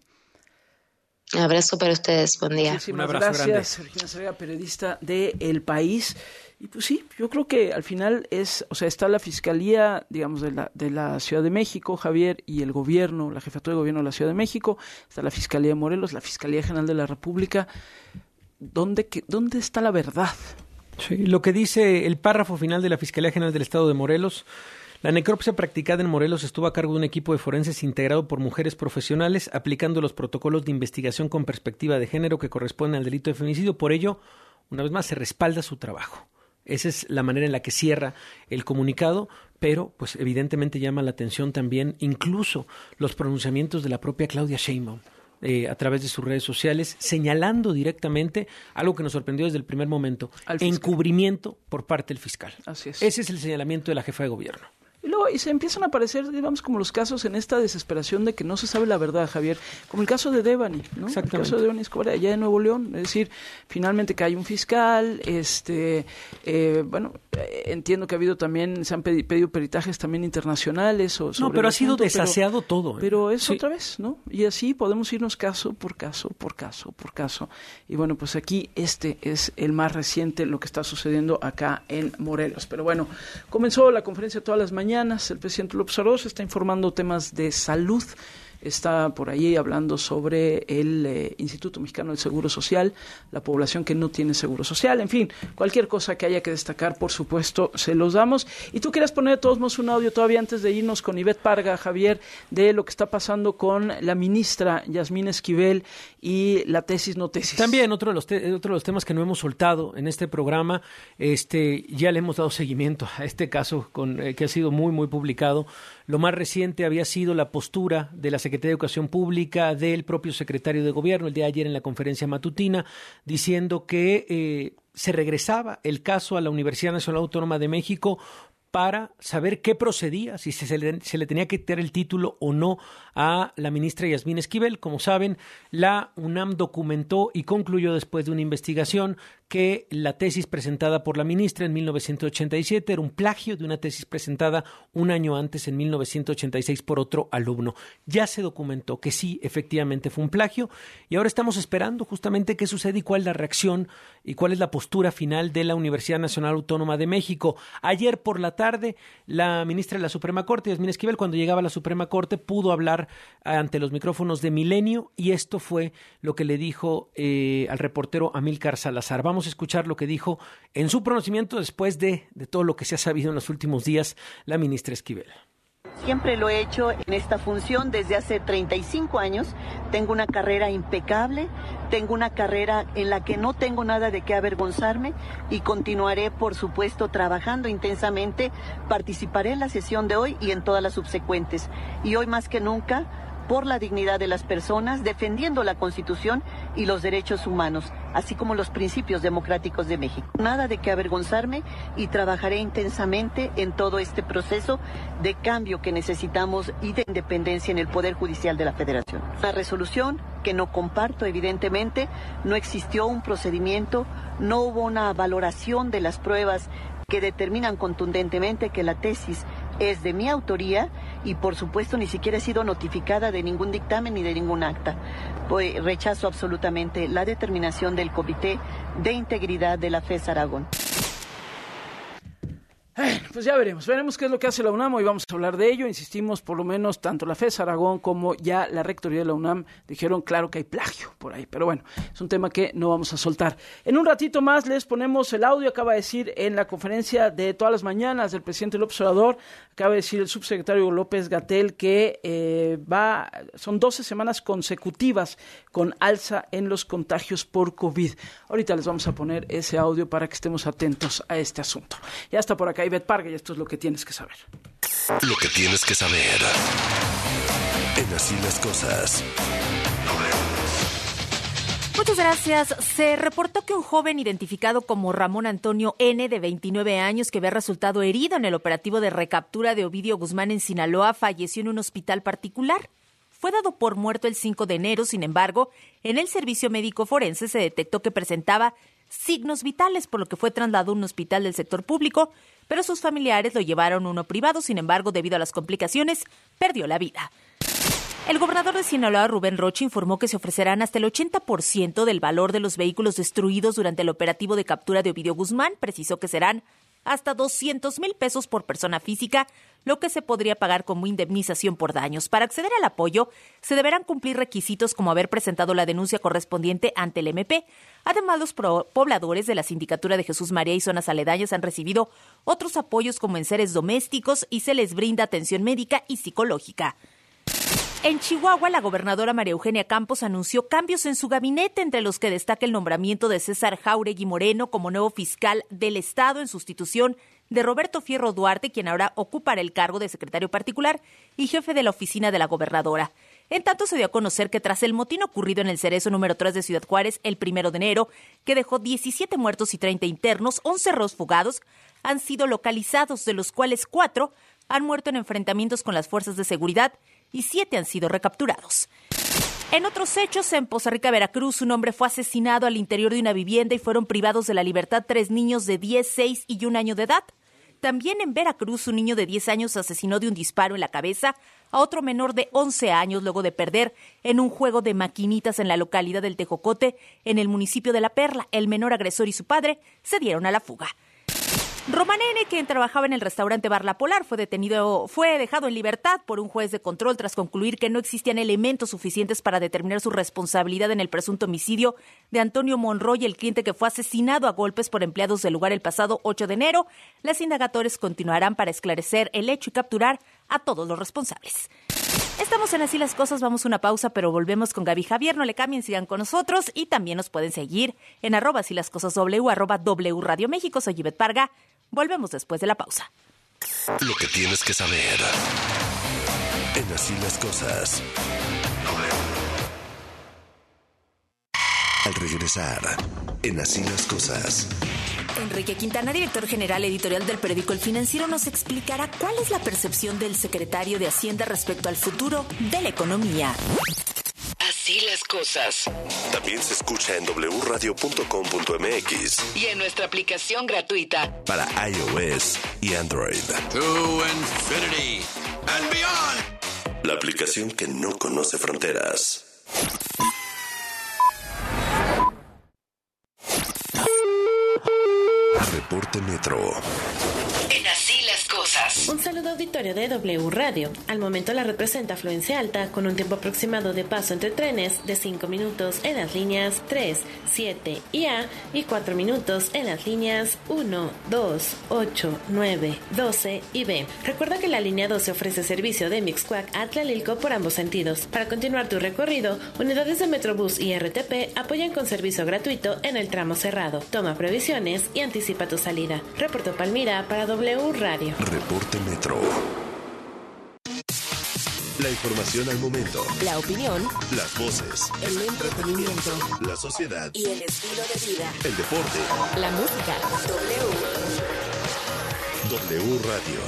Un abrazo para ustedes. Buen día. Muchísimas un abrazo gracias, grande. Georgina Cervera, periodista de El País. Y pues sí, yo creo que al final es, o sea, está la Fiscalía, digamos, de la, de la Ciudad de México, Javier, y el gobierno, la jefatura de gobierno de la Ciudad de México, está la Fiscalía de Morelos, la Fiscalía General de la República. ¿Dónde, que, dónde está la verdad? Sí, lo que dice el párrafo final de la Fiscalía General del Estado de Morelos: la necropsia practicada en Morelos estuvo a cargo de un equipo de forenses integrado por mujeres profesionales, aplicando los protocolos de investigación con perspectiva de género que corresponden al delito de feminicidio. Por ello, una vez más, se respalda su trabajo. Esa es la manera en la que cierra el comunicado, pero pues evidentemente llama la atención también incluso los pronunciamientos de la propia Claudia Sheinbaum. Eh, a través de sus redes sociales, señalando directamente algo que nos sorprendió desde el primer momento: encubrimiento por parte del fiscal. Así es. Ese es el señalamiento de la jefa de gobierno. Y luego y se empiezan a aparecer, digamos, como los casos en esta desesperación de que no se sabe la verdad, Javier, como el caso de Devani, ¿no? Exactamente. El caso de Devani Escobar allá de Nuevo León, es decir, finalmente que hay un fiscal, este, eh, bueno, eh, entiendo que ha habido también, se han pedi- pedido peritajes también internacionales o sobre No, pero el ha sido asunto, desaseado pero, todo. ¿eh? Pero es Sí. otra vez, ¿no? Y así podemos irnos caso por caso, por caso, por caso. Y bueno, pues aquí este es el más reciente, lo que está sucediendo acá en Morelos. Pero bueno, comenzó la conferencia todas las mañanas, el presidente López Obrador se está informando temas de salud, está por ahí hablando sobre el eh, Instituto Mexicano del Seguro Social, la población que no tiene seguro social, en fin, cualquier cosa que haya que destacar, por supuesto, se los damos. Y tú quieras poner de todos modos un audio todavía antes de irnos con Ivette Parga, Javier, de lo que está pasando con la ministra Yasmín Esquivel y la tesis no tesis. También otro de los te- otro de los temas que no hemos soltado en este programa, este ya le hemos dado seguimiento a este caso con eh, que ha sido muy muy publicado. Lo más reciente había sido la postura de la Secretaría de Educación Pública, del propio secretario de Gobierno, el día de ayer en la conferencia matutina, diciendo que eh, se regresaba el caso a la Universidad Nacional Autónoma de México para saber qué procedía, si se le, se le tenía que quitar el título o no a la ministra Yasmín Esquivel. Como saben, la UNAM documentó y concluyó después de una investigación que la tesis presentada por la ministra en mil novecientos ochenta y siete era un plagio de una tesis presentada un año antes, en mil novecientos ochenta y seis, por otro alumno. Ya se documentó que sí, efectivamente fue un plagio, y ahora estamos esperando justamente qué sucede y cuál es la reacción y cuál es la postura final de la Universidad Nacional Autónoma de México. Ayer por la tarde, la ministra de la Suprema Corte, Yasmín Esquivel, cuando llegaba a la Suprema Corte, pudo hablar ante los micrófonos de Milenio, y esto fue lo que le dijo eh, al reportero Amílcar Salazar. Vamos a escuchar lo que dijo en su pronunciamiento después de, de todo lo que se ha sabido en los últimos días la ministra Esquivel. Siempre lo he hecho en esta función desde hace treinta y cinco años. Tengo una carrera impecable, tengo una carrera en la que no tengo nada de qué avergonzarme, y continuaré, por supuesto, trabajando intensamente. Participaré en la sesión de hoy y en todas las subsecuentes. Y hoy más que nunca por la dignidad de las personas, defendiendo la Constitución y los derechos humanos, así como los principios democráticos de México. Nada de qué avergonzarme y trabajaré intensamente en todo este proceso de cambio que necesitamos y de independencia en el Poder Judicial de la Federación. La resolución que no comparto, evidentemente, no existió un procedimiento, no hubo una valoración de las pruebas que determinan contundentemente que la tesis es de mi autoría y, por supuesto, ni siquiera he sido notificada de ningún dictamen ni de ningún acta. Pues rechazo absolutamente la determinación del Comité de Integridad de la FES Aragón. Eh, pues ya veremos, veremos qué es lo que hace la UNAM, hoy vamos a hablar de ello, insistimos, por lo menos tanto la FES Aragón como ya la Rectoría de la UNAM dijeron claro que hay plagio por ahí, pero bueno, es un tema que no vamos a soltar. En un ratito más les ponemos el audio, acaba de decir en la conferencia de todas las mañanas del presidente López Obrador, acaba de decir el subsecretario López-Gatell que eh, va, son doce semanas consecutivas con alza en los contagios por COVID. Ahorita les vamos a poner ese audio para que estemos atentos a este asunto. Ya está por acá Ivette Parga y esto es lo que tienes que saber. Lo que tienes que saber. En Así las Cosas. Muchas gracias. Se reportó que un joven identificado como Ramón Antonio N., de veintinueve años, que había resultado herido en el operativo de recaptura de Ovidio Guzmán en Sinaloa, falleció en un hospital particular. Fue dado por muerto el cinco de enero, sin embargo, en el servicio médico forense se detectó que presentaba signos vitales, por lo que fue trasladado a un hospital del sector público, pero sus familiares lo llevaron a uno privado. Sin embargo, debido a las complicaciones, perdió la vida. El gobernador de Sinaloa, Rubén Rocha, informó que se ofrecerán hasta el ochenta por ciento del valor de los vehículos destruidos durante el operativo de captura de Ovidio Guzmán. Precisó que serán hasta doscientos mil pesos por persona física, lo que se podría pagar como indemnización por daños. Para acceder al apoyo, se deberán cumplir requisitos como haber presentado la denuncia correspondiente ante el M P. Además, los pobladores de la Sindicatura de Jesús María y zonas aledañas han recibido otros apoyos como enseres domésticos y se les brinda atención médica y psicológica. En Chihuahua, la gobernadora María Eugenia Campos anunció cambios en su gabinete, entre los que destaca el nombramiento de César Jáuregui Moreno como nuevo fiscal del Estado en sustitución de Roberto Fierro Duarte, quien ahora ocupará el cargo de secretario particular y jefe de la oficina de la gobernadora. En tanto, se dio a conocer que tras el motín ocurrido en el Cerezo número tres de Ciudad Juárez el primero de enero, que dejó diecisiete muertos y treinta internos, once reos fugados han sido localizados, de los cuales cuatro han muerto en enfrentamientos con las fuerzas de seguridad y siete han sido recapturados. En otros hechos, en Poza Rica, Veracruz, un hombre fue asesinado al interior de una vivienda y fueron privados de la libertad tres niños de diez, seis y un año de edad. También en Veracruz, un niño de diez años asesinó de un disparo en la cabeza a otro menor de once años luego de perder en un juego de maquinitas en la localidad del Tejocote, en el municipio de La Perla. El menor agresor y su padre se dieron a la fuga. Román N., quien trabajaba en el restaurante Bar La Polar, fue detenido, fue dejado en libertad por un juez de control tras concluir que no existían elementos suficientes para determinar su responsabilidad en el presunto homicidio de Antonio Monroy, el cliente que fue asesinado a golpes por empleados del lugar el pasado ocho de enero. Las indagatorias continuarán para esclarecer el hecho y capturar a todos los responsables. Estamos en Así las Cosas, vamos a una pausa, pero volvemos con Gaby Javier. No le cambien, sigan con nosotros y también nos pueden seguir en arroba Así las Cosas W, arroba W Radio México. Soy Ivette Parga. Volvemos después de la pausa. Lo que tienes que saber en Así las Cosas. Al regresar, en Así las Cosas. Enrique Quintana, director general editorial del periódico El Financiero, nos explicará cuál es la percepción del secretario de Hacienda respecto al futuro de la economía. Así las cosas. También se escucha en doble u radio punto com punto m x y en nuestra aplicación gratuita para iOS y Android. To infinity and beyond. La aplicación que no conoce fronteras. Reporte Metro. En Así las Cosas. Un saludo auditorio de W Radio. Al momento la red presenta afluencia alta con un tiempo aproximado de paso entre trenes de cinco minutos en las líneas tres, siete y A y cuatro minutos en las líneas uno, dos, ocho, nueve, doce y B. Recuerda que la línea doce ofrece servicio de Mixcoac a Tlalilco por ambos sentidos. Para continuar tu recorrido, unidades de Metrobús y R T P apoyan con servicio gratuito en el tramo cerrado. Toma previsiones y anticipa tu salida. Reportó Palmira para W Radio. Reporte Metro. La información al momento. La opinión. Las voces. El entretenimiento. La sociedad. Y el estilo de vida. El deporte. La música. W. W Radio.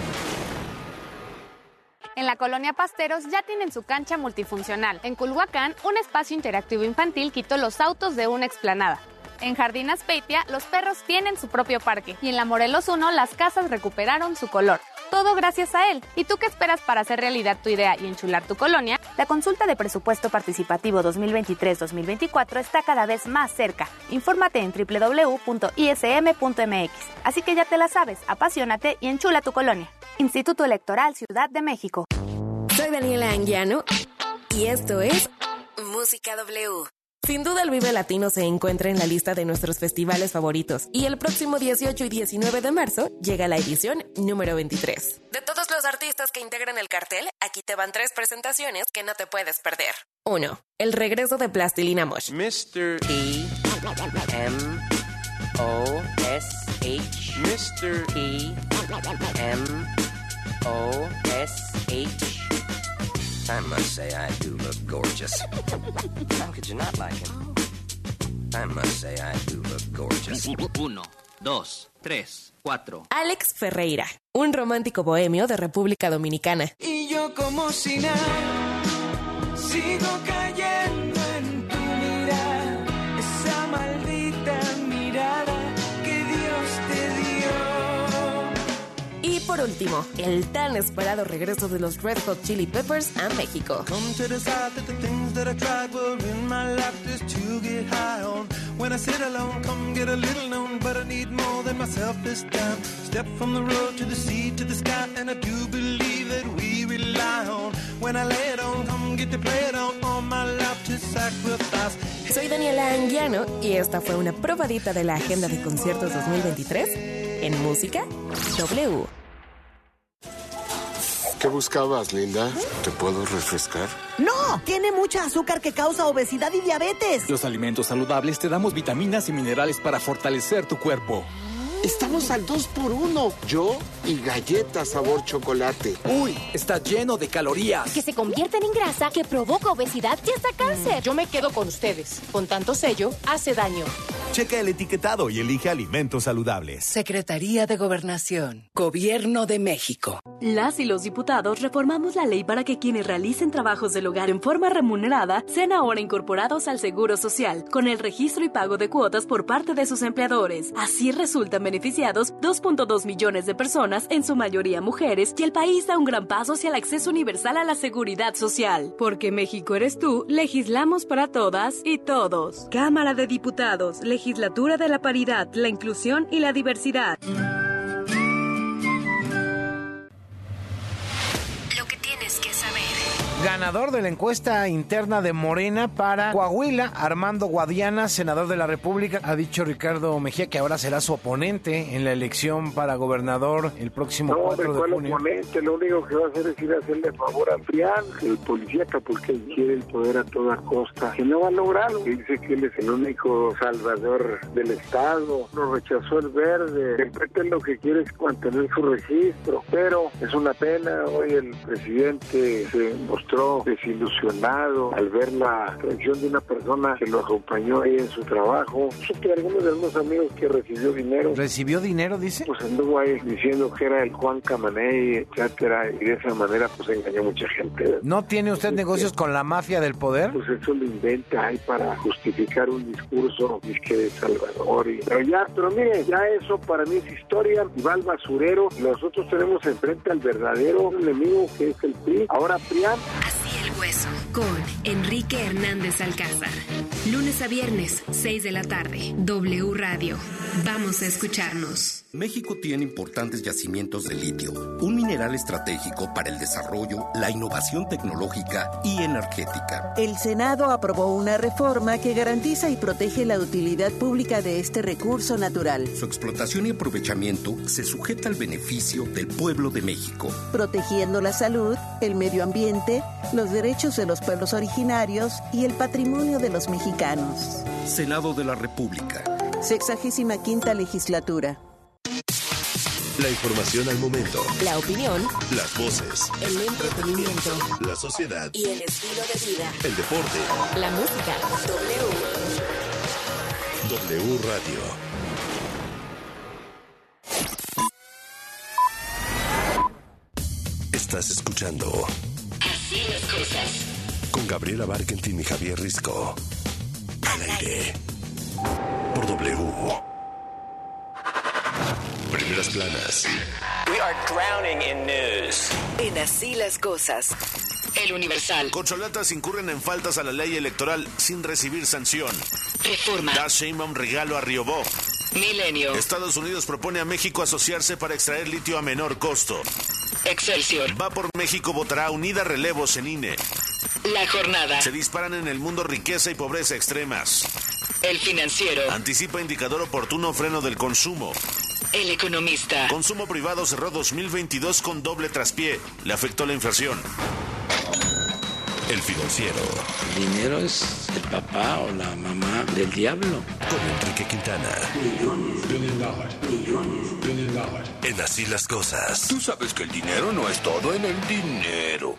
En la colonia Pasteros ya tienen su cancha multifuncional. En Culhuacán, un espacio interactivo infantil quitó los autos de una explanada. En Jardín Azpeitia, los perros tienen su propio parque. Y en la Morelos uno, las casas recuperaron su color. Todo gracias a él. ¿Y tú qué esperas para hacer realidad tu idea y enchular tu colonia? La consulta de presupuesto participativo dos mil veintitrés dos mil veinticuatro está cada vez más cerca. Infórmate en doble u doble u doble u punto i s m punto m x. Así que ya te la sabes, apasionate y enchula tu colonia. Instituto Electoral Ciudad de México. Soy Daniela Anguiano y esto es Música W. Sin duda el Vive Latino se encuentra en la lista de nuestros festivales favoritos y el próximo dieciocho y diecinueve de marzo llega la edición número veintitrés. De todos los artistas que integran el cartel, aquí te van tres presentaciones que no te puedes perder. uno. El regreso de Plastilina Mosh. mister P M O S H mister P M O S H I must say I do look gorgeous. How could you not like him? I must say I do look gorgeous. Uno, dos, tres, cuatro. Alex Ferreira, un romántico bohemio de República Dominicana. Y yo como si nada, sigo cayendo en tu mirada, esa maldita mirada que Dios te dio. Y por último, el tan esperado regreso de los Red Hot Chili Peppers a México. Soy Daniela Anguiano y esta fue una probadita de la agenda de conciertos dos mil veintitrés en Música W. ¿Qué buscabas, Linda? ¿Te puedo refrescar? ¡No! Tiene mucha azúcar que causa obesidad y diabetes. Los alimentos saludables te damos vitaminas y minerales para fortalecer tu cuerpo. Estamos al dos por uno. Yo y galletas sabor chocolate. Uy, está lleno de calorías. Que se convierten en grasa, que provoca obesidad y hasta cáncer. Yo me quedo con ustedes. Con tanto sello, hace daño. Checa el etiquetado y elige alimentos saludables. Secretaría de Gobernación. Gobierno de México. Las y los diputados reformamos la ley para que quienes realicen trabajos del hogar en forma remunerada sean ahora incorporados al Seguro Social, con el registro y pago de cuotas por parte de sus empleadores. Así resultan beneficiados dos punto dos millones de personas, en su mayoría mujeres, y el país da un gran paso hacia el acceso universal a la seguridad social. Porque México eres tú, legislamos para todas y todos. Cámara de Diputados, Legislatura de la Paridad, la Inclusión y la Diversidad. Lo que tienes que saber. Ganador de la encuesta interna de Morena para Coahuila, Armando Guadiana, senador de la República. Ha dicho Ricardo Mejía que ahora será su oponente en la elección para gobernador el próximo no, cuatro de junio. No, oponente, lo único que va a hacer es ir a hacerle favor a Frián, el policía porque quiere el poder a toda costa, que no va a lograrlo. Dice que él es el único salvador del Estado, lo rechazó el verde, siempre lo que quiere es mantener su registro, pero es una pena, hoy el presidente se mostró desilusionado al ver la reacción de una persona que lo acompañó ahí en su trabajo. Supe algunos de unos amigos que recibió dinero. ¿Recibió dinero, dice? Pues anduvo ahí diciendo que era el Juan Camaney, etcétera, y de esa manera pues engañó a mucha gente. ¿No tiene usted sí, negocios con la mafia del poder? Pues eso lo inventa ahí para justificar un discurso disque de Salvador. Y... Pero ya, pero mire, ya eso para mí es historia y va al basurero. Nosotros tenemos enfrente al verdadero enemigo que es el P R I. Ahora Prián. Así el hueso, con Enrique Hernández Alcázar. Lunes a viernes, seis de la tarde. W Radio. Vamos a escucharnos. México tiene importantes yacimientos de litio, un mineral estratégico para el desarrollo, la innovación tecnológica y energética. El Senado aprobó una reforma que garantiza y protege la utilidad pública de este recurso natural. Su explotación y aprovechamiento se sujeta al beneficio del pueblo de México, protegiendo la salud, el medio ambiente, los derechos de los pueblos originarios y el patrimonio de los mexicanos. Senado de la República. Sexagésima quinta legislatura. La información al momento. La opinión. Las voces. El entretenimiento. La sociedad. Y el estilo de vida. El deporte. La música. W. W Radio. Estás escuchando Así las cosas. Con Gabriela Barkentin y Javier Risco. Al aire. Por W. Primeras planas. We are drowning in news. En Así las cosas. El Universal. Corcholatas incurren en faltas a la ley electoral sin recibir sanción. Reforma. Da Sheinbaum regalo a Riobó. Milenio. Estados Unidos propone a México asociarse para extraer litio a menor costo. Excelsior. Va por México votará unida relevos en I N E. La Jornada. Se disparan en el mundo riqueza y pobreza extremas. El Financiero. Anticipa indicador oportuno freno del consumo. El Economista. Consumo privado cerró dos mil veintidós con doble traspié. Le afectó la inflación. El Financiero. El dinero es el papá o la mamá del diablo. Con Enrique Quintana. Millones. Billion dollars. Millones. Billion dollars. En Así las cosas. Tú sabes que el dinero no es todo en el dinero.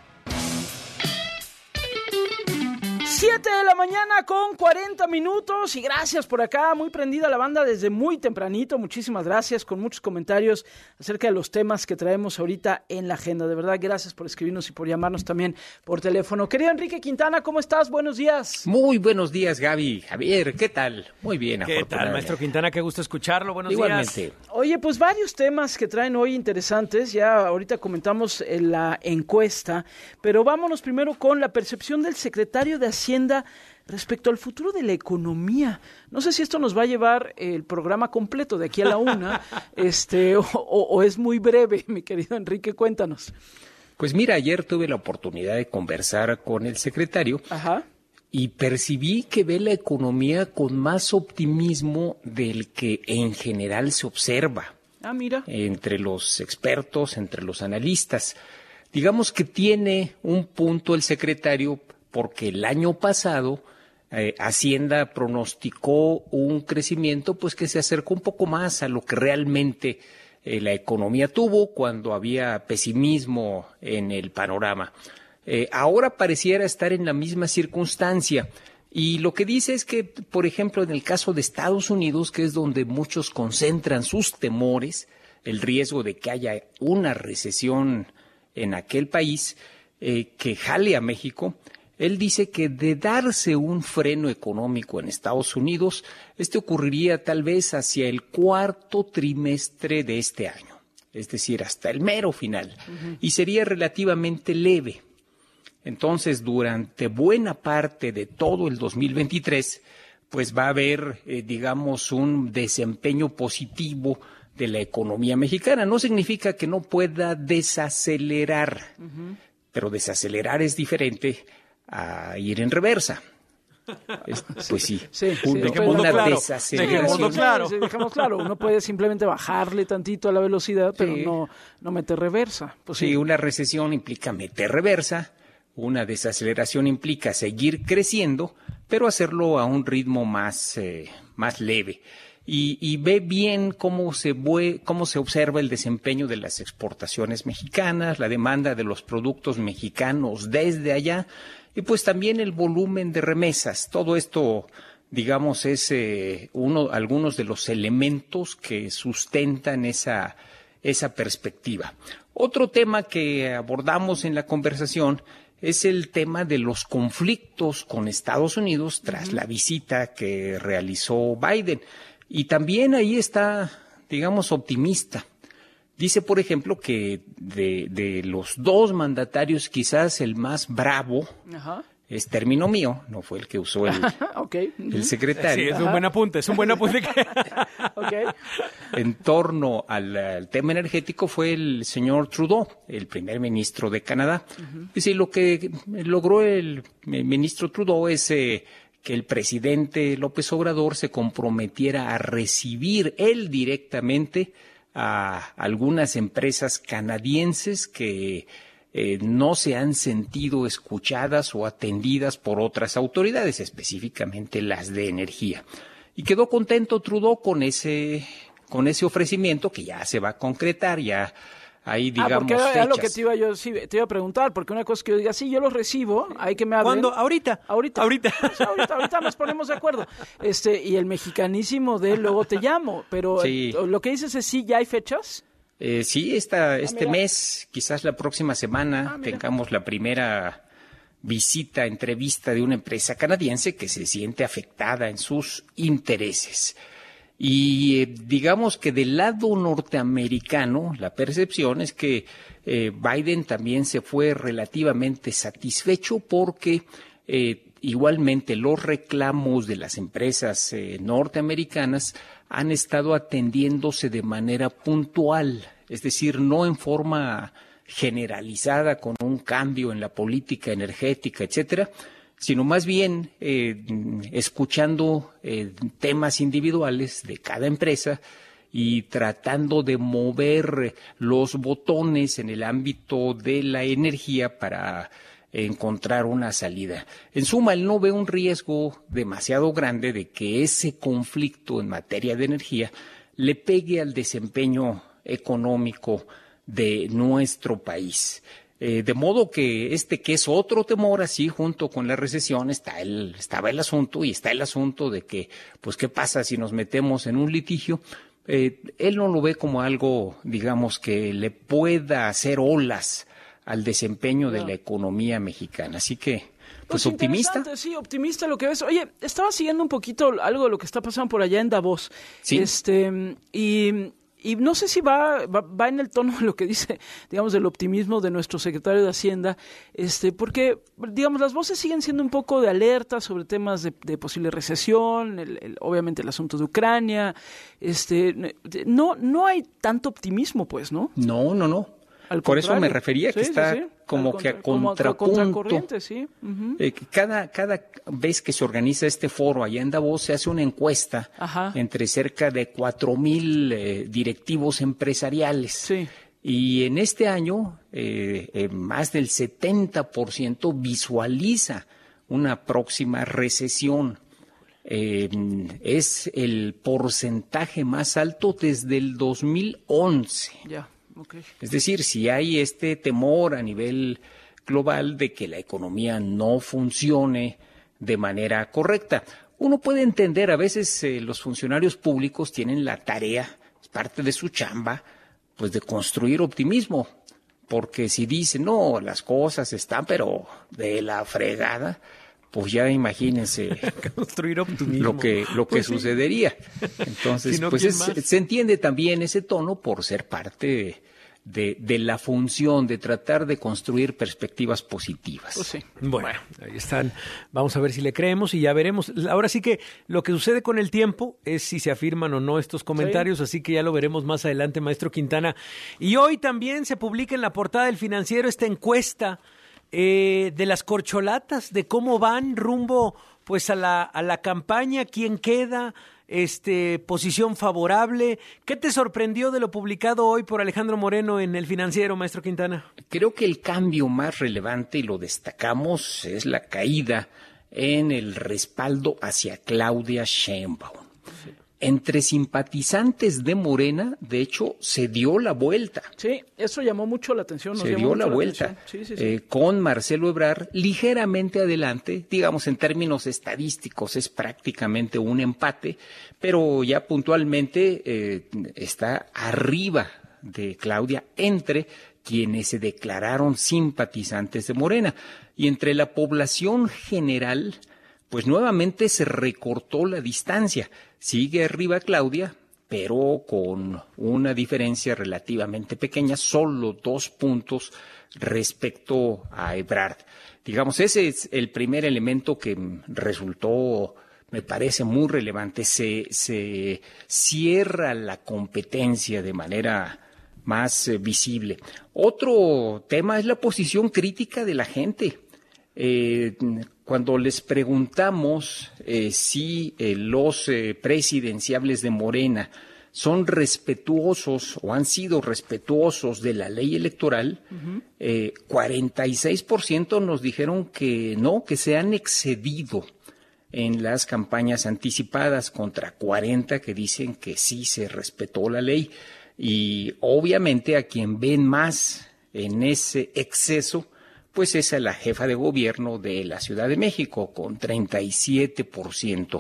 siete de la mañana con cuarenta minutos y gracias por acá, muy prendida la banda desde muy tempranito, muchísimas gracias, con muchos comentarios acerca de los temas que traemos ahorita en la agenda, de verdad gracias por escribirnos y por llamarnos también por teléfono. Querido Enrique Quintana, ¿cómo estás? Buenos días. Muy buenos días, Gaby, Javier, ¿qué tal? Muy bien. ¿Qué tal, maestro Quintana? Qué gusto escucharlo, buenos Igualmente. días. Oye, pues varios temas que traen hoy interesantes, ya ahorita comentamos en la encuesta, pero vámonos primero con la percepción del secretario de Hacienda respecto al futuro de la economía. No sé si esto nos va a llevar el programa completo de aquí a la una, este, o, o es muy breve, mi querido Enrique, cuéntanos. Pues mira, ayer tuve la oportunidad de conversar con el secretario. Ajá. Y percibí que ve la economía con más optimismo del que en general se observa. Ah, mira. Entre los expertos, entre los analistas. Digamos que tiene un punto el secretario porque el año pasado eh, Hacienda pronosticó un crecimiento pues que se acercó un poco más a lo que realmente eh, la economía tuvo cuando había pesimismo en el panorama. Eh, ahora pareciera estar en la misma circunstancia y lo que dice es que, por ejemplo, en el caso de Estados Unidos, que es donde muchos concentran sus temores, el riesgo de que haya una recesión en aquel país eh, que jale a México, él dice que de darse un freno económico en Estados Unidos, este ocurriría tal vez hacia el cuarto trimestre de este año, es decir, hasta el mero final, uh-huh. y sería relativamente leve. Entonces, durante buena parte de todo el dos mil veintitrés, pues va a haber, eh, digamos, un desempeño positivo de la economía mexicana. No significa que no pueda desacelerar, uh-huh. pero desacelerar es diferente a ir en reversa. Es, pues sí, sí, un, sí una claro. desaceleración. Sí, claro. Sí, dejemos claro, uno puede simplemente bajarle tantito a la velocidad, pero sí. no, no meter reversa. Pues sí, sí, una recesión implica meter reversa, una desaceleración implica seguir creciendo, pero hacerlo a un ritmo más, eh, más leve. Y, y ve bien cómo se, vue, cómo se observa el desempeño de las exportaciones mexicanas, la demanda de los productos mexicanos desde allá, y pues también el volumen de remesas. Todo esto, digamos, es eh, uno, algunos de los elementos que sustentan esa, esa perspectiva. Otro tema que abordamos en la conversación es el tema de los conflictos con Estados Unidos tras uh-huh. la visita que realizó Biden. Y también ahí está, digamos, optimista. Dice, por ejemplo, que de, de los dos mandatarios, quizás el más bravo, Ajá. es término mío, no fue el que usó el, okay. el secretario. Sí, es un buen apunte, es un buen apunte. Que... okay. En torno al, al tema energético fue el señor Trudeau, el primer ministro de Canadá. Uh-huh. Dice, lo que logró el, el ministro Trudeau es... Eh, que el presidente López Obrador se comprometiera a recibir él directamente a algunas empresas canadienses que eh, no se han sentido escuchadas o atendidas por otras autoridades, específicamente las de energía. Y quedó contento Trudeau con ese, con ese ofrecimiento que ya se va a concretar, ya hay, digamos, ah, porque era, fechas. Era lo que te iba, yo, sí, te iba a preguntar, porque una cosa es que yo diga, sí, yo los recibo, hay que me hablen. ¿Cuándo? ¿Ahorita? Ahorita. Ahorita. Pues ahorita, ahorita nos ponemos de acuerdo. Este, y el mexicanísimo de luego te llamo, pero sí. Lo que dices es sí, ¿ya hay fechas? Eh, sí, esta, este ah, mes, quizás la próxima semana, ah, tengamos la primera visita, entrevista de una empresa canadiense que se siente afectada en sus intereses. Y eh, digamos que del lado norteamericano, la percepción es que eh, Biden también se fue relativamente satisfecho porque eh, igualmente los reclamos de las empresas eh, norteamericanas han estado atendiéndose de manera puntual, es decir, no en forma generalizada con un cambio en la política energética, etcétera, sino más bien eh, escuchando eh, temas individuales de cada empresa y tratando de mover los botones en el ámbito de la energía para encontrar una salida. En suma, él no ve un riesgo demasiado grande de que ese conflicto en materia de energía le pegue al desempeño económico de nuestro país. Eh, de modo que este que es otro temor, así junto con la recesión está el, estaba el asunto y está el asunto de que, pues, ¿qué pasa si nos metemos en un litigio? Eh, él no lo ve como algo, digamos, que le pueda hacer olas al desempeño de la economía mexicana. Así que, pues, pues optimista. Sí, optimista lo que ves. Oye, estaba siguiendo un poquito algo de lo que está pasando por allá en Davos. Sí. Este, y... Y no sé si va, va, va en el tono de lo que dice, digamos, del optimismo de nuestro secretario de Hacienda, este, porque, digamos, las voces siguen siendo un poco de alerta sobre temas de, de posible recesión, el, el, obviamente el asunto de Ucrania, este, no, no hay tanto optimismo, pues, ¿no? No, no, no. Al Por contrario. eso me refería que sí, está sí, sí. como Al que a contra, contrapunto. Como a contracorriente, sí. Uh-huh. Eh, cada, cada vez que se organiza este foro allá en Davos se hace una encuesta Ajá. entre cerca de cuatro mil eh, directivos empresariales. Sí. Y en este año eh, eh, más del setenta por ciento visualiza una próxima recesión. Eh, es el porcentaje más alto desde el dos mil once. Ya. Okay. Es decir, si hay este temor a nivel global de que la economía no funcione de manera correcta. Uno puede entender, a veces eh, los funcionarios públicos tienen la tarea, es parte de su chamba, pues de construir optimismo, porque si dicen, no, las cosas están pero de la fregada, pues ya imagínense construir optimismo. lo que lo que pues sucedería. Sí. Entonces, si no, pues es, se entiende también ese tono por ser parte de, de la función de tratar de construir perspectivas positivas. Pues sí. Bueno, ahí están. Vamos a ver si le creemos y ya veremos. Ahora sí que lo que sucede con el tiempo es si se afirman o no estos comentarios, sí. Así que ya lo veremos más adelante, maestro Quintana. Y hoy también se publica en la portada del Financiero esta encuesta Eh, de las corcholatas, de cómo van rumbo pues a la a la campaña, quién queda, este posición favorable. ¿Qué te sorprendió de lo publicado hoy por Alejandro Moreno en el Financiero, maestro Quintana? Creo que el cambio más relevante, y lo destacamos, es la caída en el respaldo hacia Claudia Sheinbaum. Sí. Entre simpatizantes de Morena, de hecho, se dio la vuelta. Sí, eso llamó mucho la atención. Nos se llamó dio mucho la la vuelta sí, sí, sí. Eh, con Marcelo Ebrard ligeramente adelante, digamos en términos estadísticos es prácticamente un empate, pero ya puntualmente eh, está arriba de Claudia entre quienes se declararon simpatizantes de Morena. Y entre la población general, pues nuevamente se recortó la distancia. Sigue arriba Claudia, pero con una diferencia relativamente pequeña, solo dos puntos respecto a Ebrard. Digamos, ese es el primer elemento que resultó, me parece muy relevante. Se, se cierra la competencia de manera más eh, visible. Otro tema es la posición crítica de la gente. Eh, cuando les preguntamos eh, si eh, los eh, presidenciables de Morena son respetuosos o han sido respetuosos de la ley electoral, uh-huh. eh, cuarenta y seis por ciento nos dijeron que no, que se han excedido en las campañas anticipadas contra cuarenta que dicen que sí se respetó la ley. Y obviamente a quien ven más en ese exceso, pues es a la jefa de gobierno de la Ciudad de México, con treinta y siete por ciento.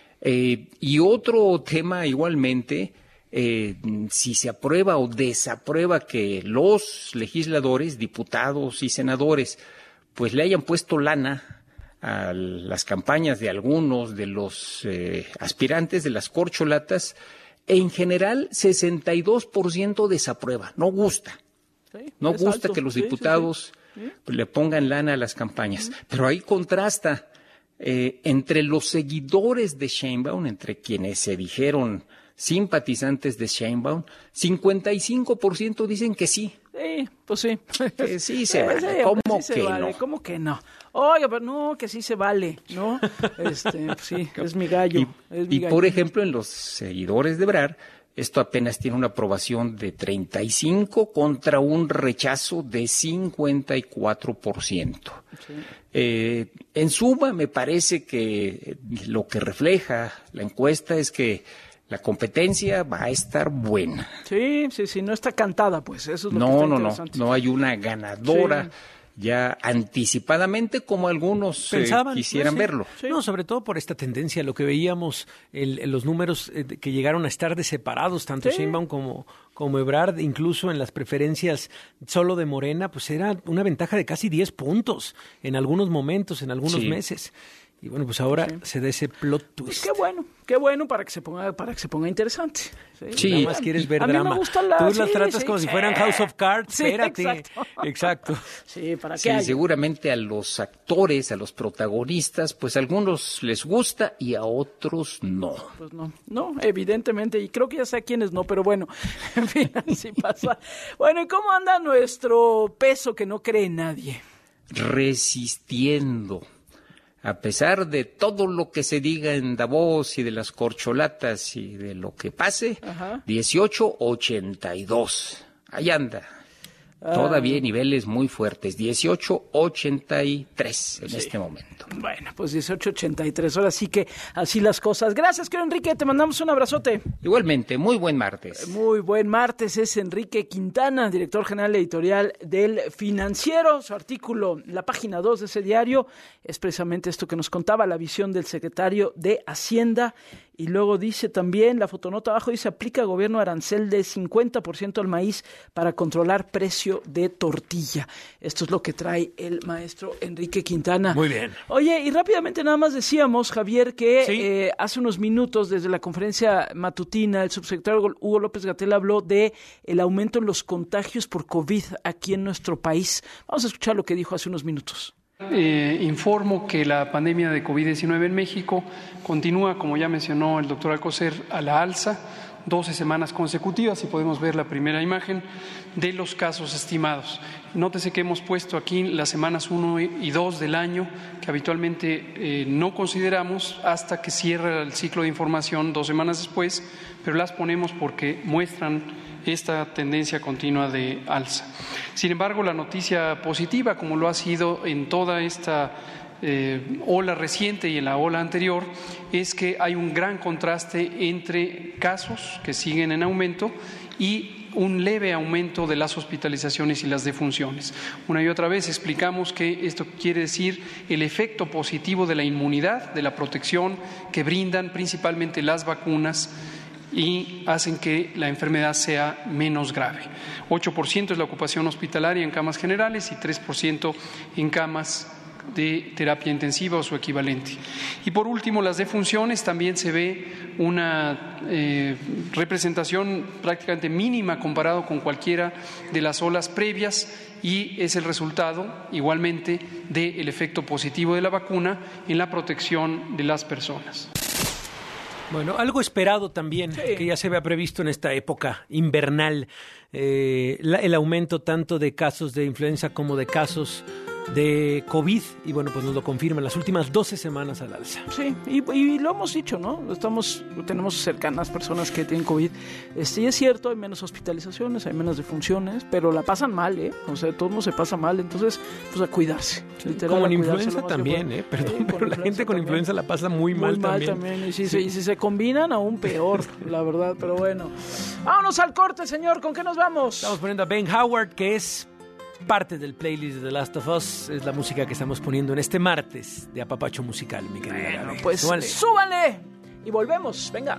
Eh, y otro tema igualmente, eh, si se aprueba o desaprueba que los legisladores, diputados y senadores, pues le hayan puesto lana a las campañas de algunos de los eh, aspirantes de las corcholatas, en general sesenta y dos por ciento desaprueba, no gusta. Sí, no gusta alto. Que los diputados sí, sí, sí. le pongan lana a las campañas. Uh-huh. Pero ahí contrasta eh, entre los seguidores de Sheinbaum, entre quienes se dijeron simpatizantes de Sheinbaum, cincuenta y cinco por ciento dicen que sí. Sí, pues sí. Que sí se vale. Sí, ¿Cómo sí que se vale. no? ¿Cómo que no? Oiga, pero no, que sí se vale, ¿no? Este, pues sí, es mi gallo. Y, es mi y gallo. por ejemplo, en los seguidores de Ebrard, esto apenas tiene una aprobación de treinta y cinco contra un rechazo de cincuenta y cuatro por ciento. Sí. Eh, en suma, me parece que lo que refleja la encuesta es que la competencia va a estar buena. Sí, sí, sí, no está cantada, pues, eso es lo no, que está no, interesante. No, no hay una ganadora. Sí. Ya anticipadamente, como algunos pensaban, eh, quisieran no, sí, verlo. Sí. No, sobre todo por esta tendencia, lo que veíamos, el, los números eh, que llegaron a estar de separados, tanto sí. Sheinbaum como, como Ebrard, incluso en las preferencias solo de Morena, pues era una ventaja de casi diez puntos en algunos momentos, en algunos sí. meses. Y bueno, pues ahora sí. se da ese plot twist. Pues qué bueno, qué bueno para que se ponga, para que se ponga interesante. Sí, sí. Nada más quieres ver a drama. Mí me gusta la, Tú sí, las tratas sí, como sí, si fueran House of Cards. Sí, Espérate. Exacto. exacto. Sí, para sí, que haya. Seguramente a los actores, a los protagonistas, pues a algunos les gusta y a otros no. Pues no, no, evidentemente, y creo que ya sé a quiénes no, pero bueno, en fin, así pasa. Bueno, ¿y cómo anda nuestro peso que no cree nadie? Resistiendo. A pesar de todo lo que se diga en Davos y de las corcholatas y de lo que pase, Ajá. dieciocho ochenta y dos. Ahí anda. Ah. Todavía niveles muy fuertes. dieciocho ochenta y tres en sí. este momento. Bueno, pues dieciocho ochenta y tres. Ahora sí que así las cosas. Gracias, querido Enrique. Te mandamos un abrazote. Igualmente. Muy buen martes. Muy buen martes. Es Enrique Quintana, director general editorial del Financiero. Su artículo, la página dos de ese diario, es precisamente esto que nos contaba, la visión del secretario de Hacienda. Y luego dice también, la fotonota abajo dice, aplica gobierno arancel de cincuenta por ciento al maíz para controlar precio de tortilla. Esto es lo que trae el maestro Enrique Quintana. Muy bien. Oye, y rápidamente nada más decíamos, Javier, que ¿Sí? eh, hace unos minutos desde la conferencia matutina el subsecretario Hugo López-Gatell habló de el aumento en los contagios por COVID aquí en nuestro país. Vamos a escuchar lo que dijo hace unos minutos. Eh, informo que la pandemia de COVID diecinueve en México continúa, como ya mencionó el doctor Alcocer, a la alza, doce semanas consecutivas, y podemos ver la primera imagen de los casos estimados. Nótese que hemos puesto aquí las semanas uno y dos del año, que habitualmente eh, no consideramos hasta que cierra el ciclo de información dos semanas después, pero las ponemos porque muestran esta tendencia continua de alza. Sin embargo, la noticia positiva, como lo ha sido en toda esta eh, ola reciente y en la ola anterior, es que hay un gran contraste entre casos que siguen en aumento y un leve aumento de las hospitalizaciones y las defunciones. Una y otra vez explicamos que esto quiere decir el efecto positivo de la inmunidad, de la protección que brindan principalmente las vacunas y hacen que la enfermedad sea menos grave. ocho por ciento es la ocupación hospitalaria en camas generales y tres por ciento en camas de terapia intensiva o su equivalente. Y por último, las defunciones, también se ve una eh, representación prácticamente mínima comparado con cualquiera de las olas previas, y es el resultado igualmente del efecto positivo de la vacuna en la protección de las personas. Bueno, algo esperado también, sí. que ya se había previsto en esta época invernal, eh, la, el aumento tanto de casos de influenza como de casos de COVID y bueno, pues nos lo confirman las últimas doce semanas al alza. Sí, y, y lo hemos dicho, ¿no? Estamos, tenemos cercanas personas que tienen COVID. Este, y es cierto, hay menos hospitalizaciones, hay menos defunciones, pero la pasan mal, ¿eh? O sea, todo el mundo se pasa mal, entonces, pues a cuidarse. Sí, literal, como en a influenza también, ¿eh? Perdón, sí, pero la gente con influenza la pasa muy, muy mal, mal también. también. Y, si sí. se, y si se combinan, aún peor, la verdad, pero bueno. Vámonos al corte, señor, ¿con qué nos vamos? Estamos poniendo a Ben Howard, que es parte del playlist de The Last of Us. Es la música que estamos poniendo en este martes de Apapacho Musical, mi querida Bueno, Gaby. pues súbanle. súbanle y volvemos, venga.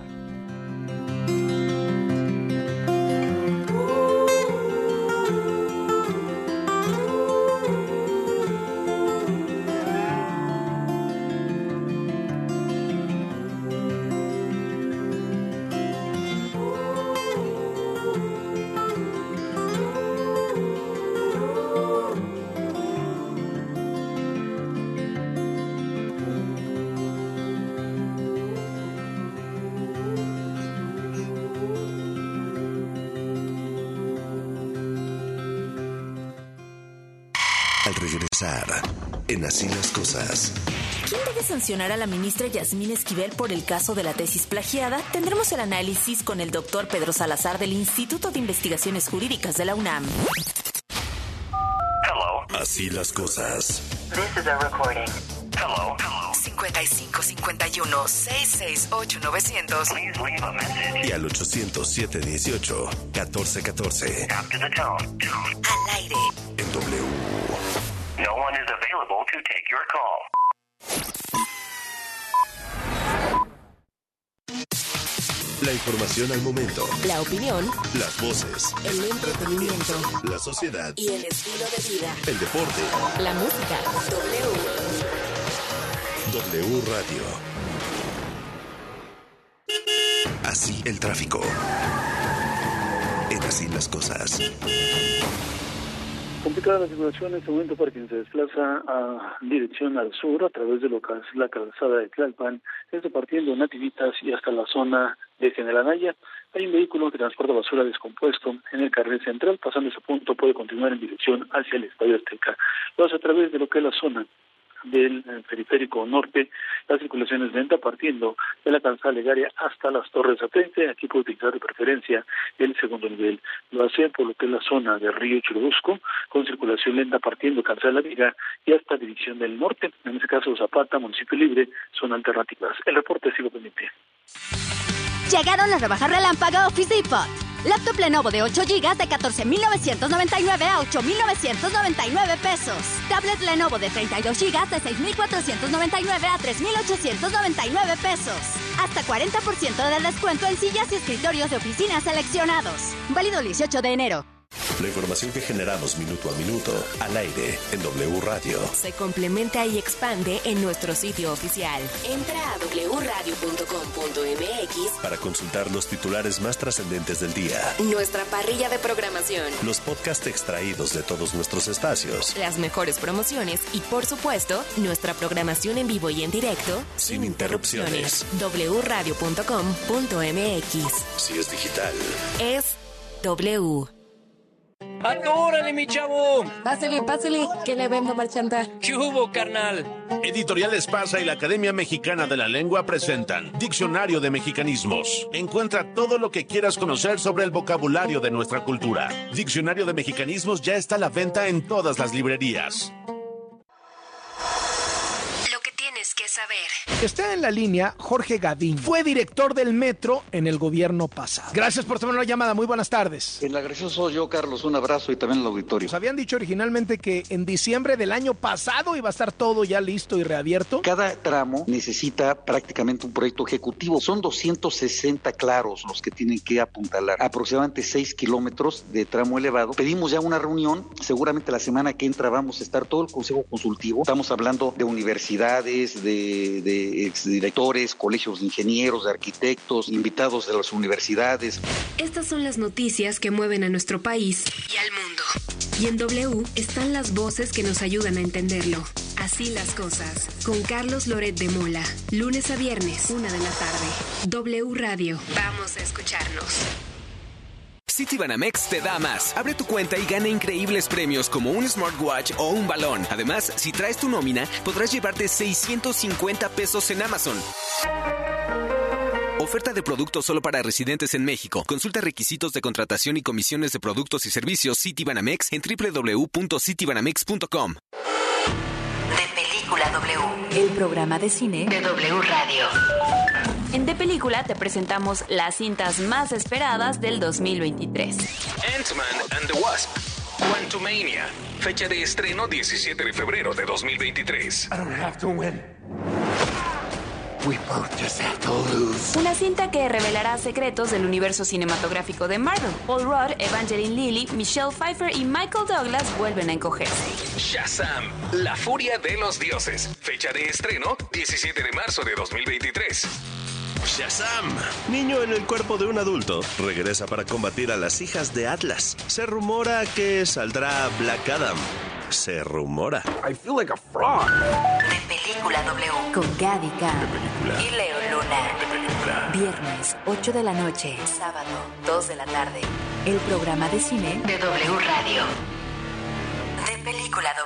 Al regresar, en Así las Cosas. ¿Quién debe sancionar a la ministra Yasmín Esquivel por el caso de la tesis plagiada? Tendremos el análisis con el doctor Pedro Salazar del Instituto de Investigaciones Jurídicas de la UNAM. Hello. Así las cosas. This is a recording. Hello. Hello. cincuenta y cinco cincuenta y uno seiscientos sesenta y ocho novecientos. Please leave a message. Y al ochocientos siete dieciocho catorce catorce. After the tone. Al aire. En W. No one is available to take your call. La información al momento. La opinión. Las voces. El entretenimiento. La sociedad. Y el estilo de vida. El deporte. La música. W. W Radio. Así el tráfico. En Así las Cosas. Complicada la circulación en este momento para quien se desplaza a dirección al sur a través de lo que es la calzada de Tlalpan, desde partiendo Nativitas y hasta la zona de General Anaya. Hay un vehículo que transporta basura descompuesto en el carril central. Pasando ese punto puede continuar en dirección hacia el Estadio Azteca. Lo hace a través de lo que es la zona del periférico norte. La circulación es lenta partiendo de la calzada Legaria hasta las Torres Satélite. Aquí puede utilizar de preferencia el segundo nivel. Lo hace por lo que es la zona de Río Churubusco, con circulación lenta partiendo de calzada La Viga y hasta División del Norte. En este caso Zapata, Municipio Libre, son alternativas. El reporte sigo pendiente. Llegaron las rebajas relámpago Office Depot. Laptop Lenovo de ocho gigas de catorce mil novecientos noventa y nueve a ocho mil novecientos noventa y nueve pesos. Tablet Lenovo de treinta y dos gigas de seis mil cuatrocientos noventa y nueve a tres mil ochocientos noventa y nueve pesos. Hasta cuarenta por ciento de descuento en sillas y escritorios de oficina seleccionados. Válido el dieciocho de enero. La información que generamos minuto a minuto, al aire, en W Radio. Se complementa y expande en nuestro sitio oficial. Entra a doble u radio punto com punto m x para consultar los titulares más trascendentes del día. Nuestra parrilla de programación. Los podcasts extraídos de todos nuestros espacios. Las mejores promociones y, por supuesto, nuestra programación en vivo y en directo. Sin, sin interrupciones. interrupciones. doble u radio punto com punto m x. Si es digital. Es W. ¡Atórale, mi chavo! Pásale, pásale, que le vendo marchanta. ¿Qué hubo, carnal? Editorial Espasa y la Academia Mexicana de la Lengua presentan Diccionario de Mexicanismos. Encuentra todo lo que quieras conocer sobre el vocabulario de nuestra cultura. Diccionario de Mexicanismos ya está a la venta en todas las librerías. Que saber. Está en la línea Jorge Gadín. Fue director del Metro en el gobierno pasado. Gracias por tomar la llamada. Muy buenas tardes. El agresivo soy yo, Carlos. Un abrazo y también al auditorio. Nos habían dicho originalmente que en diciembre del año pasado iba a estar todo ya listo y reabierto. Cada tramo necesita prácticamente un proyecto ejecutivo. Son doscientos sesenta claros los que tienen que apuntalar. Aproximadamente seis kilómetros de tramo elevado. Pedimos ya una reunión. Seguramente la semana que entra vamos a estar todo el Consejo Consultivo. Estamos hablando de universidades, de, de exdirectores, colegios de ingenieros, de arquitectos, invitados de las universidades. Estas son las noticias que mueven a nuestro país y al mundo. Y en W están las voces que nos ayudan a entenderlo. Así las cosas. Con Carlos Loret de Mola. Lunes a viernes, una de la tarde. W Radio. Vamos a escucharnos. Citibanamex te da más. Abre tu cuenta y gana increíbles premios como un smartwatch o un balón. Además, si traes tu nómina, podrás llevarte seiscientos cincuenta pesos en Amazon. Oferta de productos solo para residentes en México. Consulta requisitos de contratación y comisiones de productos y servicios Citibanamex en doble u doble u doble u punto citibanamex punto com. De Película W, el programa de cine de W Radio. En De Película te presentamos las cintas más esperadas del dos mil veintitrés. Ant-Man and the Wasp, Quantumania, fecha de estreno diecisiete de febrero de dos mil veintitrés. I don't have to win. We both just have to lose. Una cinta que revelará secretos del universo cinematográfico de Marvel. Paul Rudd, Evangeline Lilly, Michelle Pfeiffer y Michael Douglas vuelven a encogerse. Shazam, la furia de los dioses, fecha de estreno diecisiete de marzo de dos mil veintitrés. Shazam, niño en el cuerpo de un adulto, regresa para combatir a las hijas de Atlas. Se rumora que saldrá Black Adam. Se rumora. I feel like a frog. De Película W con Gaby Khan y Leo Luna. De Película. Viernes, ocho de la noche. Sábado, dos de la tarde. El programa de cine de W Radio. De Película W.